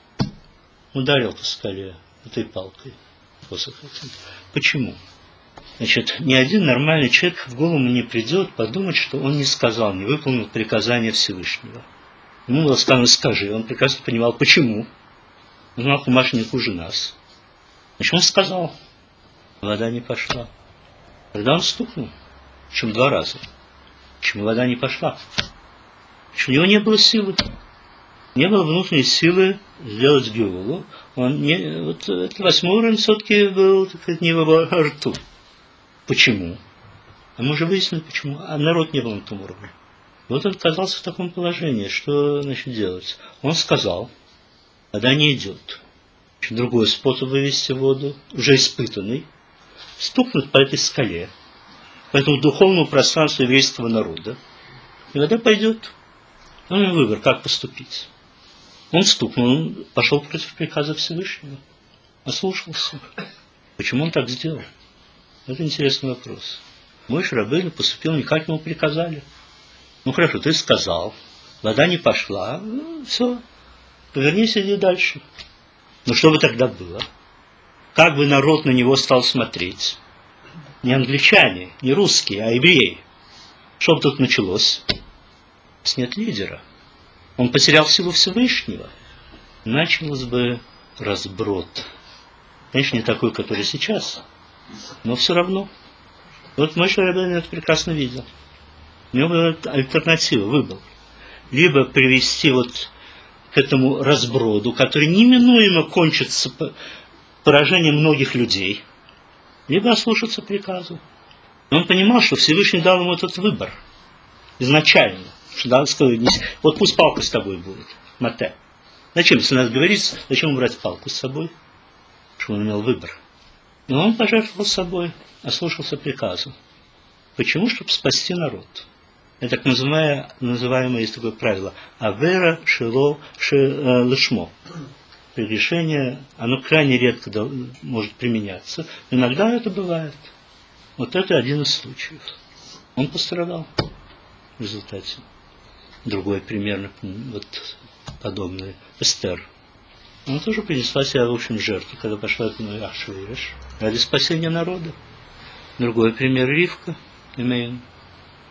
Ударил по скале этой палкой. Посохом. Почему? Значит, ни один нормальный человек в голову не придет подумать, что он не сказал, не выполнил приказание Всевышнего. Ему было сказано «скажи». Он прекрасно понимал, почему. Он знал, Хумаш не хуже нас. Значит, он сказал. Вода не пошла. Тогда он стукнул. Причем два раза. Почему вода не пошла? Почему у него не было силы. Не было внутренней силы сделать геулу. Он не, вот этот восьмой уровень все-таки был, так сказать, не в его рту. Почему? А мы уже выяснили, почему. А народ не был на том уровне. Вот он оказался в таком положении. Что, значит, делать? Он сказал, вода не идет. Значит, другой способ вывести воду, уже испытанный, стукнуть по этой скале, по этому духовному пространству еврейского народа, и вода пойдет. Он имел выбор, как поступить. Он стукнул, он пошел против приказа Всевышнего, ослушался. Почему он так сделал? Это интересный вопрос. Моше Рабейну поступил не как ему приказали. Ну хорошо, ты сказал, вода не пошла, ну все, повернись и иди дальше. Но что бы тогда было? Как бы народ на него стал смотреть? Не англичане, не русские, а евреи. Что бы тут началось? Нет лидера. Он потерял силу Всевышнего. Началось бы разброд. Конечно, не такой, который сейчас, но все равно. Вот Моше Рабейну это прекрасно видел. У него была альтернатива, выбор. Либо привести вот к этому разброду, который неминуемо кончится поражением многих людей, либо ослушаться приказу. Но он понимал, что Всевышний дал ему этот выбор изначально. Что дал сказать, вот пусть палка с тобой будет, мате. Зачем, если надо говорить, зачем брать палку с собой? Чтобы он имел выбор. И он пожертвовал собой, ослушался приказу. Почему? Чтобы спасти народ. Это так называемое, называемое есть такое правило. Авера шило лышмо. Прегрешение, оно крайне редко может применяться. Иногда это бывает. Вот это один из случаев. Он пострадал в результате. Другой пример, вот подобный. Эстер. Она тоже принесла себя, в общем, жертву, когда пошла к ней Ахшвирош, ради спасения народа. Другой пример Ривка, Имейн.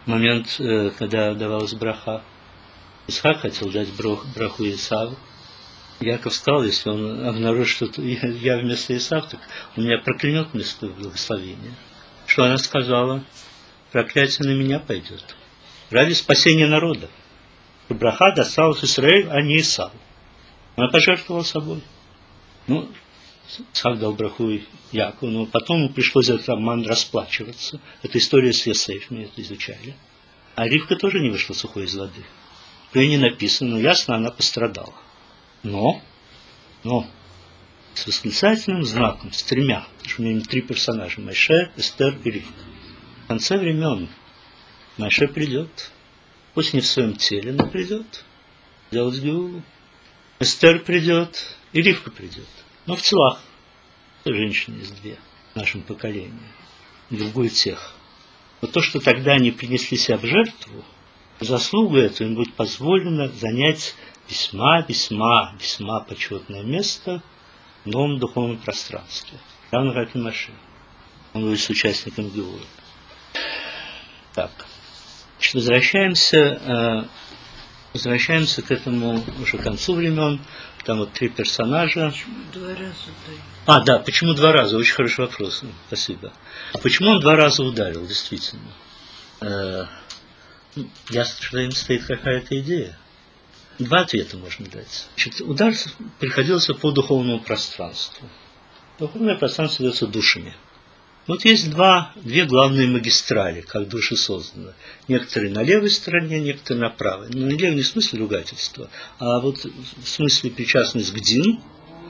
момент, когда давалась браха. Исхак хотел дать браху Исаву. Яков сказал, если он обнаружит, что я вместо Исава, так он меня проклянет вместо благословения. Что она сказала? Проклятие на меня пойдет. Ради спасения народа. Браха досталась Исраилю, а не Исаву. Она пожертвовала собой. Ну, Исав дал браху Якову, но потом ему пришлось за этот обман расплачиваться. Это история с Йосеф, мы это изучали. А Ривка тоже не вышла сухой из воды. Про нее не написано, но ясно, она пострадала. Но, но, с восклицательным знаком, с тремя, потому что у меня три персонажа, Моше, Эстер и Ривка. В конце времен Моше придет, пусть не в своем теле, но придет, делать геулу. Эстер придет, и Ривка придет. Но в телах. Женщины есть две в нашем поколении. Другую тех. Но то, что тогда они принесли себя в жертву, заслугу эту им будет позволено занять весьма, весьма, весьма почетное место в новом духовном пространстве. Равно как и Моше. Он будет с участником геулы. Так. Значит, возвращаемся, возвращаемся к этому уже концу времен. Там вот три персонажа. Почему два раза ударил? А, да, почему два раза? Очень хороший вопрос. Спасибо. Почему он два раза ударил, действительно? Э, ясно, что им стоит какая-то идея. Два ответа можно дать. Значит, удар приходился по духовному пространству. Духовное пространство ведется душами. Вот есть два, две главные магистрали, как души созданы. Некоторые на левой стороне, некоторые на правой. Но на левой не в смысле ругательства, а вот в смысле причастность к Дин,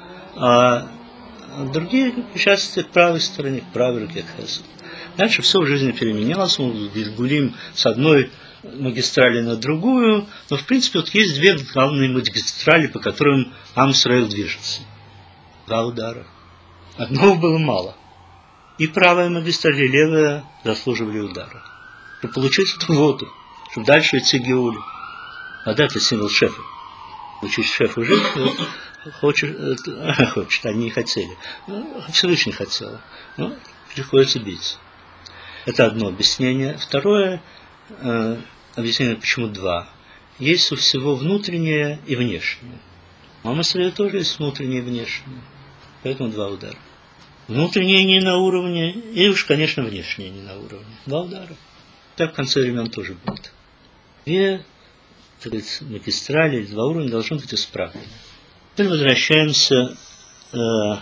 а другие причастности к правой стороне, к правой руке Хесед. Дальше все в жизни переменялось, мы гулим с одной магистрали на другую, но в принципе вот есть две главные магистрали, по которым Ам Исраэль движется. Два удара. Одного было мало. И правая магистраль, и левая заслуживали удара. Чтобы получить эту воду, чтобы дальше идти геуле. Вода – это символ шефа. Учить шефу жить, хочет, хочет, они не хотели. Всевышний хотел. Но приходится бить. Это одно объяснение. Второе э, объяснение, почему два. Есть у всего внутреннее и внешнее. А у Исраэля тоже есть внутреннее и внешнее. Поэтому два удара. Внутреннее не на уровне, и уж, конечно, внешнее не на уровне. Два удара. Так в конце времен тоже будет. Две, так сказать, магистрали, два уровня должны быть исправлены. Теперь возвращаемся э,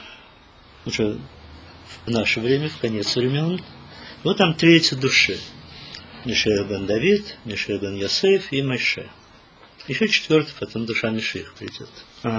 уже в наше время, в конец времен. Вот там третьи души. Мише бен Давид, Мише бен Йосеф и Моше. Еще четвертый, потом душа Миших придет.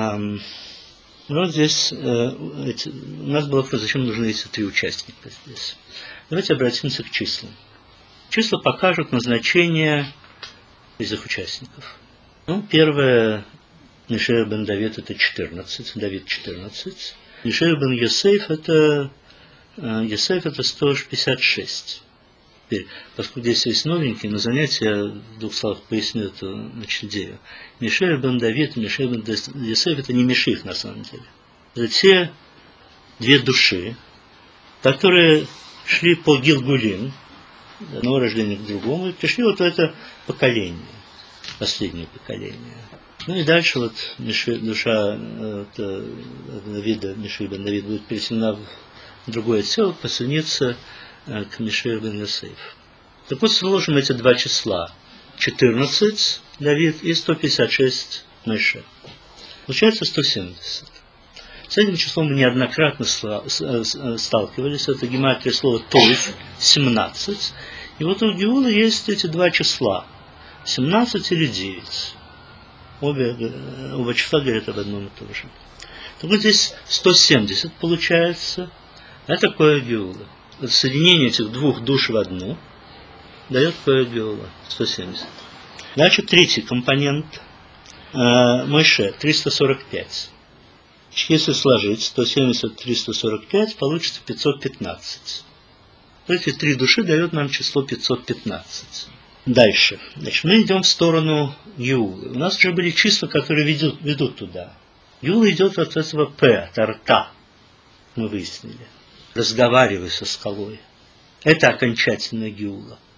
Вот здесь э, эти, у нас был вопрос, зачем нужны эти три участника здесь. Давайте обратимся к числам. Числа покажут назначение этих участников. Ну, первое, Мише бен Давид это четырнадцать, Давид четырнадцать. Мише бен Йосеф это, э, Йосеф это сто пятьдесят шесть. Теперь, поскольку здесь есть новенькие, на занятии я в двух словах поясню эту значит, идею. Мише бен Давид и Мише бен Йосеф это не Миших на самом деле. Это те две души, которые шли по Гилгулим, одного рождения к другому, и пришли вот в это поколение, последнее поколение. Ну и дальше вот Мише, душа вот, Давида, Мише бен Давид будет переселена в другое тело, посоединиться к Мише бен Йосеф. Так вот сложим эти два числа. четырнадцать Давид и сто пятьдесят шесть Моше. Получается сто семьдесят. С этим числом мы неоднократно сталкивались. Это гематрия слова «тойф» семнадцать. И вот у Геулы есть эти два числа. семнадцать или девять. Обе, оба числа говорят об одном и том же. Так вот здесь сто семьдесят получается. Это такое Геула. Соединение этих двух душ в одну дает Коэ Геула, сто семьдесят. Дальше третий компонент э, Моше, триста сорок пять. Если сложить сто семьдесят, триста сорок пять, получится пятьсот пятнадцать. Эти три души дают нам число пятьсот пятнадцать. Дальше. Значит, мы идем в сторону Геулы. У нас уже были числа, которые ведут, ведут туда. Геула идет от этого П, от рта. Мы выяснили. Разговаривай со скалой. Это окончательная геула.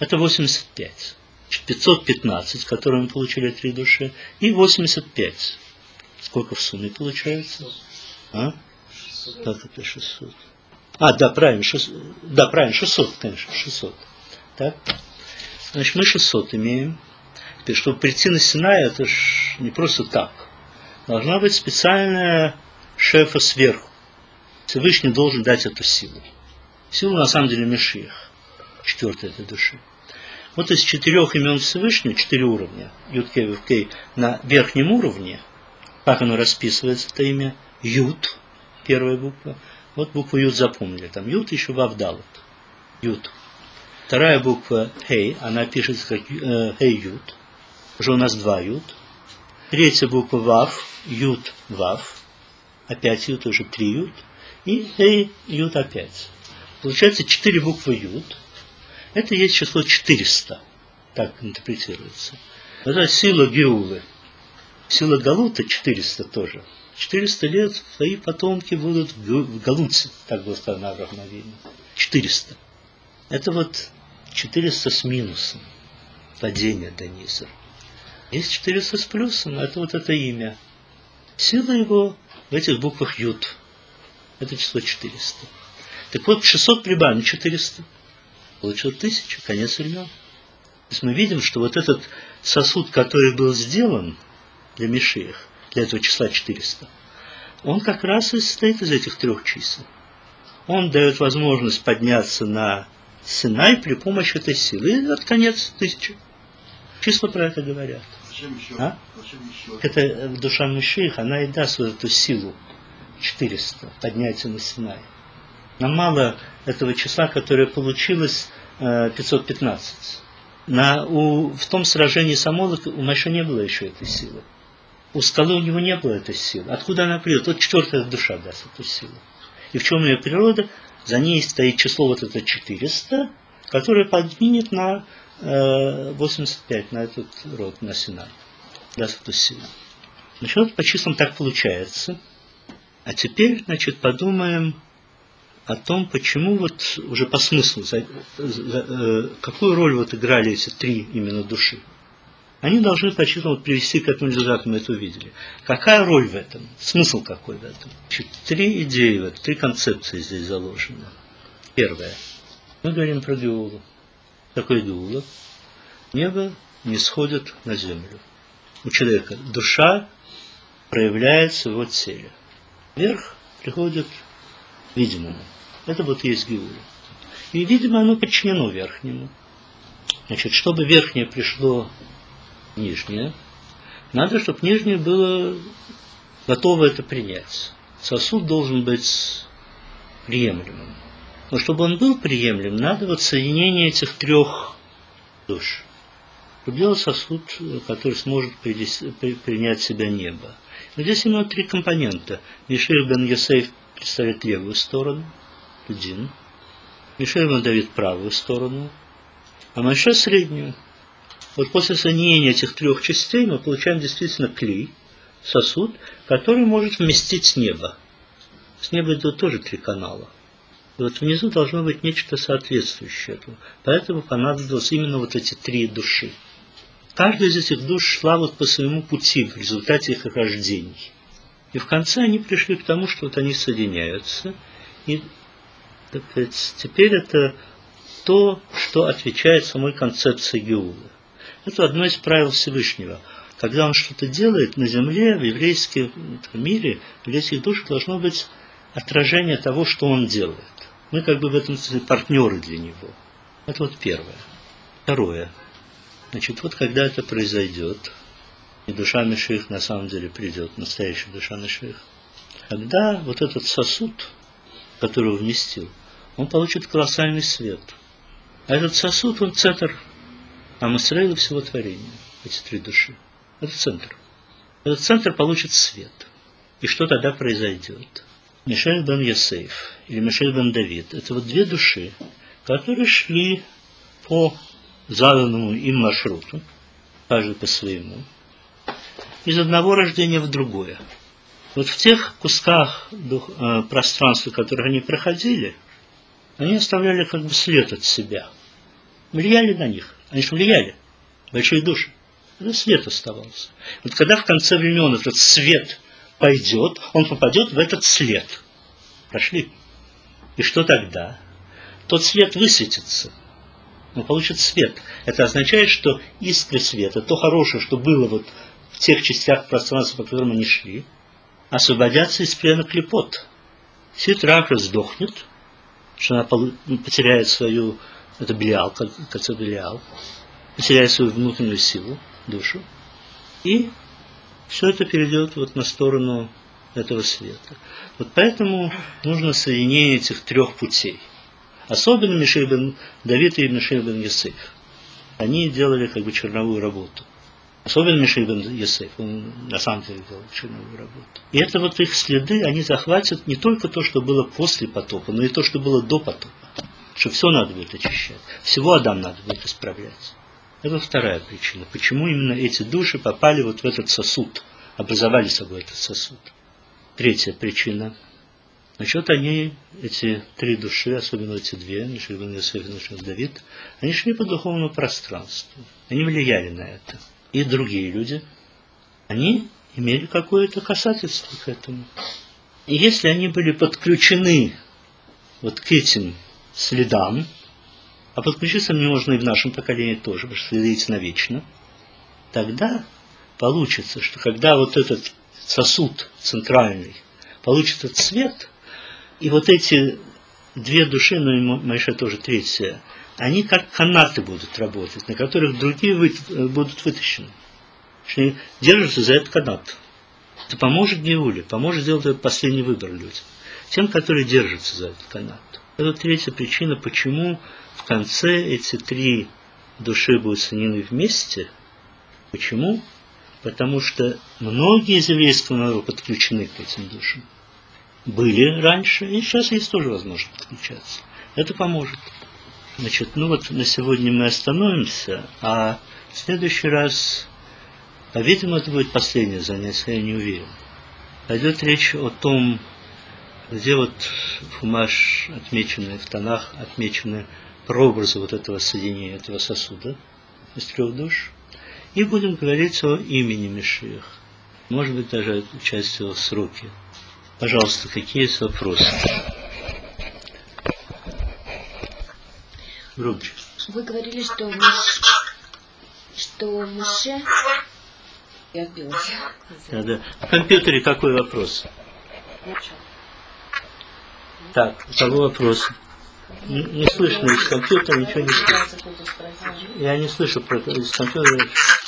Это восемьдесят пять. пятьсот пятнадцать, которые мы получили три души, и восемьдесят пять. Сколько в сумме получается? А? Как это шестьсот? А, да, правильно, шестьсот. Да, правильно, шестьсот, конечно, шестьсот. Так? Значит, мы шестьсот имеем. Теперь, чтобы прийти на Синай, это ж не просто так. Должна быть специальная шефа сверху. Всевышний должен дать эту силу. Силу, на самом деле, Машиах. Четвертая этой души. Вот из четырех имен Всевышнего, четыре уровня, Юд, Кей, Вав, Кей, на верхнем уровне, как оно расписывается, это имя Юд, первая буква. Вот букву Юд запомнили. Там Юд, еще Вав Далет. Юд. Вторая буква Хей, она пишется как э, Хей Юд. Уже у нас два Юд. Третья буква Вав, Юд, Вав. Опять Юд, уже три Юд. И Хей, Юд опять. Получается четыре буквы Юд. Это есть число четыреста. Так интерпретируется. Это сила Геулы. Сила Галута четыреста тоже. четыреста лет твои потомки будут в Галуте, так было сказано Аврааму Авину. четыреста. Это вот четыреста с минусом. Падение Данисар. Есть четыреста с плюсом, это вот это имя. Сила его в этих буквах Юд. Это число четыреста. Так вот, шестьсот прибавим четыреста. Получил тысячу, конец времен. То есть мы видим, что вот этот сосуд, который был сделан для Машиах, для этого числа четыреста, он как раз и состоит из этих трех чисел. Он дает возможность подняться на Синай при помощи этой силы. И вот конец тысячи. Числа про это говорят. Зачем еще? А? Зачем еще? Это душа Машиах, она и даст вот эту силу четыреста, поднятия на Синай. Нам мало этого числа, которое получилось э, пятьсот пятнадцать. На, у, в том сражении с Амолоком у Моше не было еще этой силы. У скалы у него не было этой силы. Откуда она придет? Вот четвертая душа даст эту силу. И в чем ее природа? За ней стоит число вот это четыреста, которое подвинет на э, восемьдесят пять, на этот род, на Синай. Даст эту силу. Значит, вот по числам так получается. А теперь, значит, подумаем о том, почему вот уже по смыслу, за, за, э, какую роль вот играли эти три именно души. Они должны по числам вот привести к этому результату, мы это увидели. Какая роль в этом? Смысл какой в этом? Значит, три идеи, вот, три концепции здесь заложены. Первое. Мы говорим про Геулу. Такое Геула. Небо не сходит на землю. У человека душа проявляется в его теле. Вверх приходит к видимому. Это вот есть Геула. И, видимо, оно подчинено верхнему. Значит, чтобы верхнее пришло нижнее, надо, чтобы нижнее было готово это принять. Сосуд должен быть приемлемым. Но чтобы он был приемлем, надо вот соединение этих трех душ. Чтобы делать сосуд, который сможет принять в себя небо. Но здесь именно три компонента. Машиах бен Йосеф представляет левую сторону, один. Машиах бен Давид правую сторону, а Моше среднюю. Вот после соединения этих трех частей мы получаем действительно клей, сосуд, который может вместить небо. С неба идут тоже три канала. И вот внизу должно быть нечто соответствующее этому. Поэтому понадобилось именно вот эти три души. Каждая из этих душ шла вот по своему пути в результате их рождений. И в конце они пришли к тому, что вот они соединяются. И так сказать, теперь это то, что отвечает самой концепции Геулы. Это одно из правил Всевышнего. Когда он что-то делает на земле, в еврейском мире, в еврейских душах должно быть отражение того, что он делает. Мы как бы в этом смысле партнеры для него. Это вот первое. Второе. Значит, вот когда это произойдет, и душа Машиах на самом деле придет, настоящая душа Машиах, тогда вот этот сосуд, который он вместил, он получит колоссальный свет. А этот сосуд, он центр Ам Исраэля всего творения, эти три души. Это центр. Этот центр получит свет. И что тогда произойдет? Машиах бен Йосеф или Машиах бен Давид – это вот две души, которые шли по заданному им маршруту, каждый по своему, из одного рождения в другое. Вот в тех кусках дух, э, пространства, которые они проходили, они оставляли как бы след от себя. влияли на них. Они же влияли. Большие души. Это свет оставался. Вот когда в конце времен этот свет пойдет, он попадет в этот след. Прошли. И что тогда? Тот свет высветится. Он получит свет. Это означает, что искры света, то хорошее, что было вот в тех частях пространства, по которым они шли, освободятся из плена клепот. Ситра сдохнет, что она потеряет свою, это Белиал, кольцо Белиал, потеряет свою внутреннюю силу, душу, и все это перейдет вот на сторону этого света. Вот поэтому нужно соединение этих трех путей. Особенно Мишель бен Давид и Мишель бен Йосеф. Они делали как бы черновую работу. Особенно Мишель бен Йосеф, он на самом деле делал черновую работу. И это вот их следы, они захватят не только то, что было после потопа, но и то, что было до потопа. Что все надо будет очищать. Всего Адам надо будет исправлять. Это вторая причина. Почему именно эти души попали вот в этот сосуд, образовали собой этот сосуд. Третья причина. Значит, они, эти три души, особенно эти две, Мишель бен Йосеф и Мишель бен Давид, они шли по духовному пространству. Они влияли на это. И другие люди, они имели какое-то касательство к этому. И если они были подключены вот к этим следам, а подключиться мне можно и в нашем поколении тоже, потому что следы эти навечно, тогда получится, что когда вот этот сосуд центральный получит этот свет, и вот эти две души, ну и Моше тоже третья, они как канаты будут работать, на которых другие вы, будут вытащены. Они держатся за этот канат. Это поможет Геуле, поможет сделать этот последний выбор людям. Тем, которые держатся за этот канат. Это третья причина, почему в конце эти три души будут соединены вместе. Почему? Потому что многие из еврейского народа подключены к этим душам. Были раньше, и сейчас есть тоже возможность подключаться. Это поможет. Значит, ну вот на сегодня мы остановимся, а в следующий раз, по-видимому, это будет последнее занятие, я не уверен. Пойдет речь о том, где вот Хумаш отмечены, в тонах отмечены прообразы вот этого соединения, этого сосуда из трех душ. И будем говорить о имени Машиах. Может быть, даже часть его сроки. Пожалуйста, какие есть вопросы? Громче. Вы говорили, что Моше, что Моше... Я отбилась. Да, да. В компьютере какой вопрос? Так, у кого вопрос? Не, не слышно из компьютера, ничего не слышно. Я не слышу про из компьютера.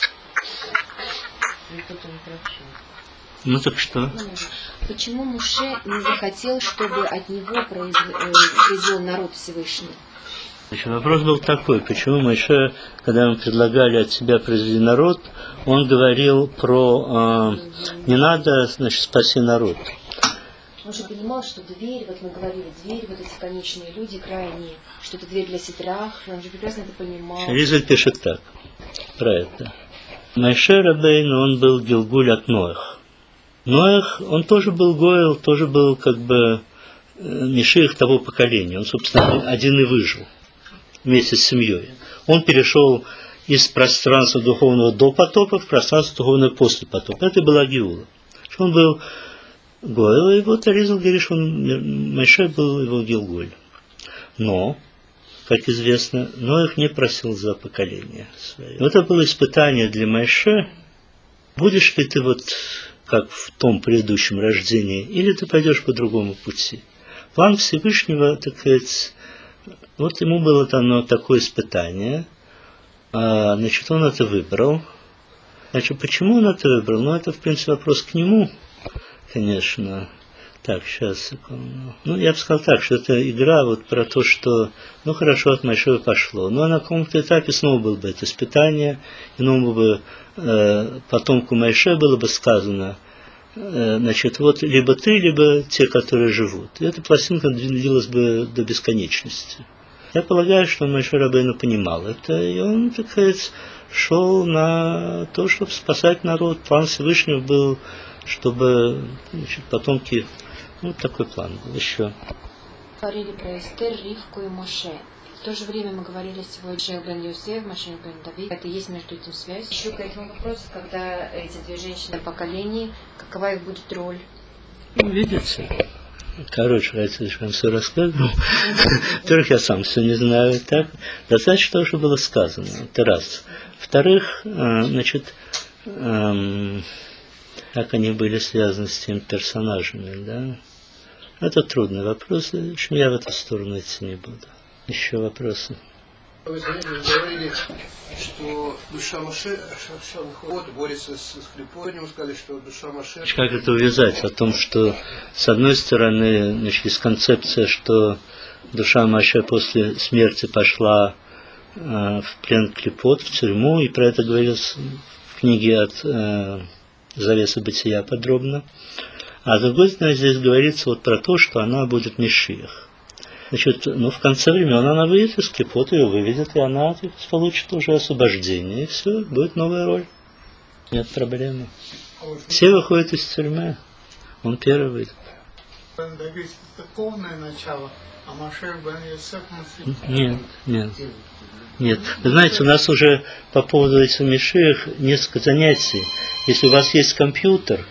Ну так что? Почему Моше не захотел, чтобы от него произвел народ Всевышний? Значит, вопрос был такой, почему Моше, когда ему предлагали от себя произвести народ, он говорил про э, не надо, значит, спаси народ. Он же понимал, что дверь, вот мы говорили, дверь, вот эти конечные люди крайние, что это дверь для Ситрах, он же прекрасно это понимал. Ризаль пишет так, про это. Моше Рабейну, он был Гилгуль от Ноах. Ноах, он тоже был Гоэл, тоже был как бы Мишиах того поколения. Он, собственно, один и выжил вместе с семьей. Он перешел из пространства духовного до потопа в пространство духовное после потопа. Это была Геула. Он был Гоэл, и вот Аризал Геришон Моше был его Гилгуль. Но, как известно, Ноах не просил за поколение свое. Вот это было испытание для Моше. Будешь ли ты вот как в том предыдущем рождении, или ты пойдешь по другому пути? План Всевышнего, так сказать, вот ему было дано такое испытание, а, значит, он это выбрал. Значит, почему он это выбрал? Ну, это, в принципе, вопрос к нему, конечно. Так, сейчас, секунду. Ну, я бы сказал так, что это игра вот про то, что, ну, хорошо, от Моше пошло. Но на каком-то этапе снова было бы это испытание, иному бы э, потомку Моше было бы сказано, э, значит, вот либо ты, либо те, которые живут. И эта пластинка длилась бы до бесконечности. Я полагаю, что Моше Рабейну понимал это, и он, так сказать, шел на то, чтобы спасать народ. План Всевышнего был, чтобы, значит, потомки... Вот такой план был еще. Говорили про Эстер, Ривку и Моше. В то же время мы говорили сегодня Машиах бен Йосеф, Машиах бен Давид. Это есть между этим связь. Еще к этому вопросу, когда эти две женщины поколений, какова их будет роль? Ну, видите, короче, хотите, что я вам все рассказывал. Во-первых, я сам все не знаю. Так, достаточно того, что было сказано. Это раз. Во-вторых, значит, как они были связаны с теми персонажами, да? Это трудный вопрос, в общем, я в эту сторону идти не буду. Еще вопросы? Вы говорили, что душа Моше борется с Хлипонем, сказали, что душа Моше... Как это увязать? О том, что с одной стороны, значит, есть концепция, что душа Моше после смерти пошла э, в плен Клипот, в тюрьму, и про это говорилось в книге от э, Завесы Бытия подробно. А с другой стороны, здесь говорится вот про то, что она будет Мешиах. Значит, ну, в конце времен она выйдет из Клипот, ее выведет, и она получит уже освобождение, и все, будет новая роль. Нет проблемы. Все выходят из тюрьмы, он первый выйдет. Бен Давид — это полное начало, а Машиах бен Йосеф — Нет, нет. Нет. Вы знаете, у нас уже по поводу этих Мешиах несколько занятий. Если у вас есть компьютер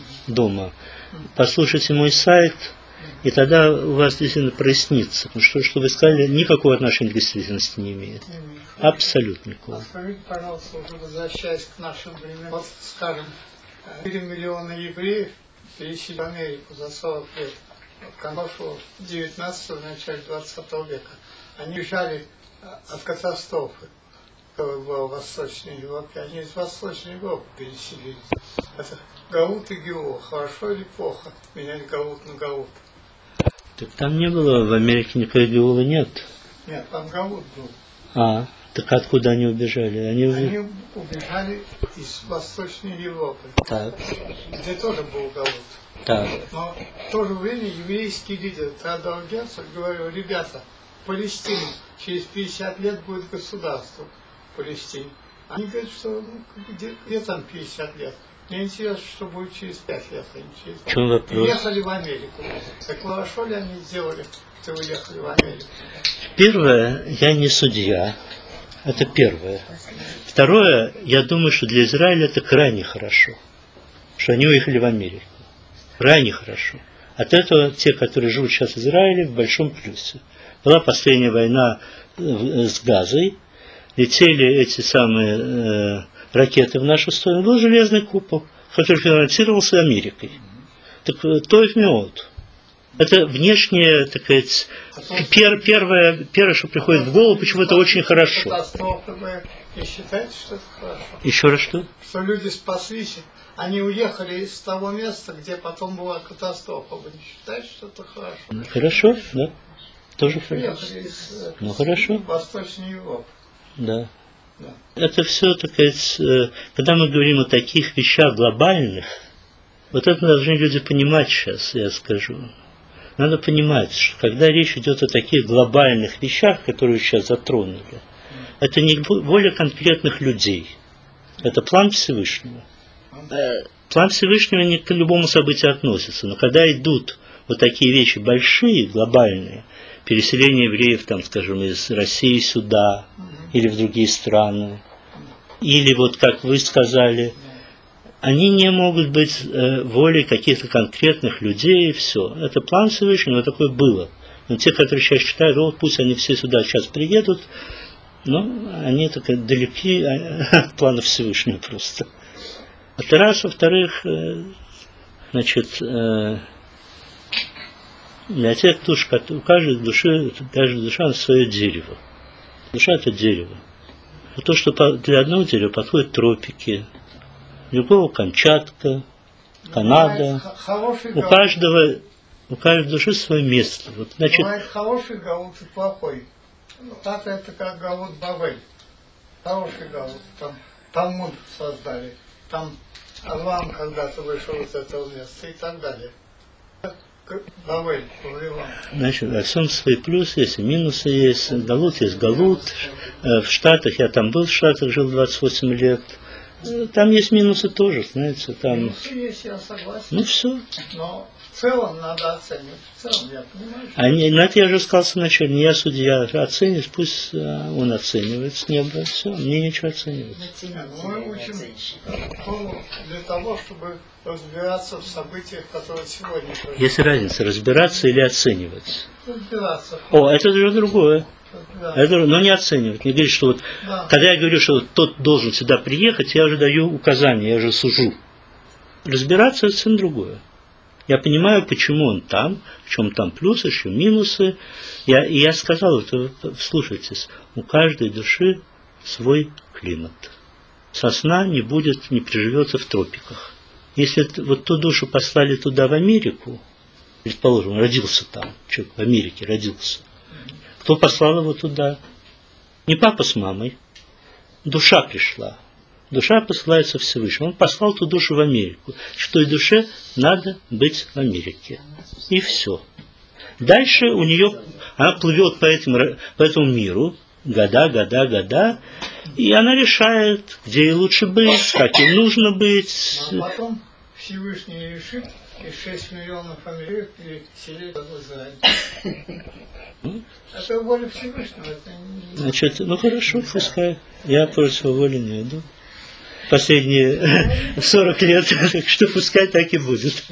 дома, послушайте мой сайт, и тогда у вас действительно прояснится. Потому что, что вы сказали, никакого отношения к действительности не имеет. Абсолютно никакого. Скажите, пожалуйста, уже возвращаясь к нашим временам, вот, скажем, четыре миллиона евреев пересекли в Америку за сорок лет. В конце девятнадцатого, в начале двадцатого века. Они бежали от катастрофы, которая была в Восточной Европе. Они из Восточной Европы переселились. Это Гаут и Геула. Хорошо или плохо менять Гаут на Гаут? Так там не было, в Америке никакой Геулы нет. Нет, там Гаут был. А, так откуда они убежали? Они, они убежали из Восточной Европы. Так. Где тоже был Гаут. Так. Но в то же время еврейский лидер Теодор Герцог говорил: ребята, Палестина через пятьдесят лет будет государство Палестины. Они говорят, что ну, где, где там пятьдесят лет? Мне интересно, что будет через пять лет. Они через... В чем вопрос? Уехали в Америку. Так хорошо ли они сделали, что уехали в Америку? Первое, я не судья. Это первое. Второе, я думаю, что для Израиля это крайне хорошо, что они уехали в Америку. Крайне хорошо. От этого те, которые живут сейчас в Израиле, в большом плюсе. Была последняя война с Газой, летели эти самые э, ракеты в нашу сторону, был железный купол, который финансировался Америкой. Так то и вмет. Это внешнее, так сказать, пер, первое, первое, что приходит в голову, почему это очень хорошо. Вы не считаете, что это хорошо? Еще раз что? Что люди спаслись, они уехали из того места, где потом была катастрофа. Вы не считаете, что это хорошо? Хорошо, да. Тоже хорошо. Из, ну хорошо. Восточной Европы. Да. Да. Это все, так сказать, когда мы говорим о таких вещах глобальных, вот это должны люди понимать сейчас, я скажу. Надо понимать, что когда речь идет о таких глобальных вещах, которые сейчас затронули, это не воля конкретных людей. Это план Всевышнего. План Всевышнего не к любому событию относится. Но когда идут вот такие вещи большие, глобальные, переселение евреев, там, скажем, из России сюда, или в другие страны, или вот как вы сказали, они не могут быть э, волей каких-то конкретных людей, и все. Это план Всевышнего, такое было. Но те, которые сейчас считают, вот пусть они все сюда сейчас приедут, но они так далеки от плана Всевышнего просто. Это раз. Во-вторых, э, значит, э, для тех душ, у каждой души, каждая душа на свое дерево. Душа – это дерево. То, что для одного дерева подходят тропики, другого Камчатка, Канада. У каждого, у каждой души свое место. Вот, значит, бывает хороший гаут и плохой. Так это как гаут Бавель. Хороший гаут. Там Талмуд создали. Там Авраам когда-то вышел из этого места и так далее. Бавель, Вавилон. Значит, во всем свои плюсы есть, и минусы есть. Галут есть галут. В Штатах, я там был в Штатах, жил двадцать восемь лет. Там есть минусы тоже, знаете. Там... Минусы есть, я согласен. Ну все. Но В целом надо оценивать. В целом, я понимаю, что... А не, ну, это я же сказал сначала, не я судья, оценит, пусть а, он оценивает с неба, все, мне нечего оценивать. Мы учим школу для того, чтобы разбираться в событиях, которые сегодня происходят. Есть разница, разбираться или оценивать. Разбираться. О, это уже другое. Да. Это, но не оценивать. Не говорить, что вот, Да. когда я говорю, что вот тот должен сюда приехать, я уже даю указания, я уже сужу. Разбираться – это совсем другое. Я понимаю, почему он там, в чем там плюсы, в чем минусы. Я, и я сказал, это, вслушайтесь, у каждой души свой климат. Сосна не будет, не приживется в тропиках. Если вот ту душу послали туда, в Америку, предположим, он родился там, человек в Америке родился, кто послал его туда? Не папа с мамой. Душа пришла. Душа посылается Всевышнему. Он послал ту душу в Америку. Что и душе надо быть в Америке. И все. Дальше у нее, она плывет по этому, по этому миру, года, года, года, и она решает, где ей лучше быть, как ей нужно быть. А потом Всевышний решит, и шесть миллионов американцев переселить в Израиль. Это воля Всевышнего. Это не... Значит, ну хорошо, пускай. Я против воли не иду. Последние сорок лет, так что пускай так и будет.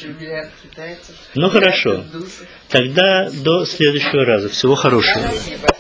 Ну хорошо. Тогда до следующего раза. Всего хорошего.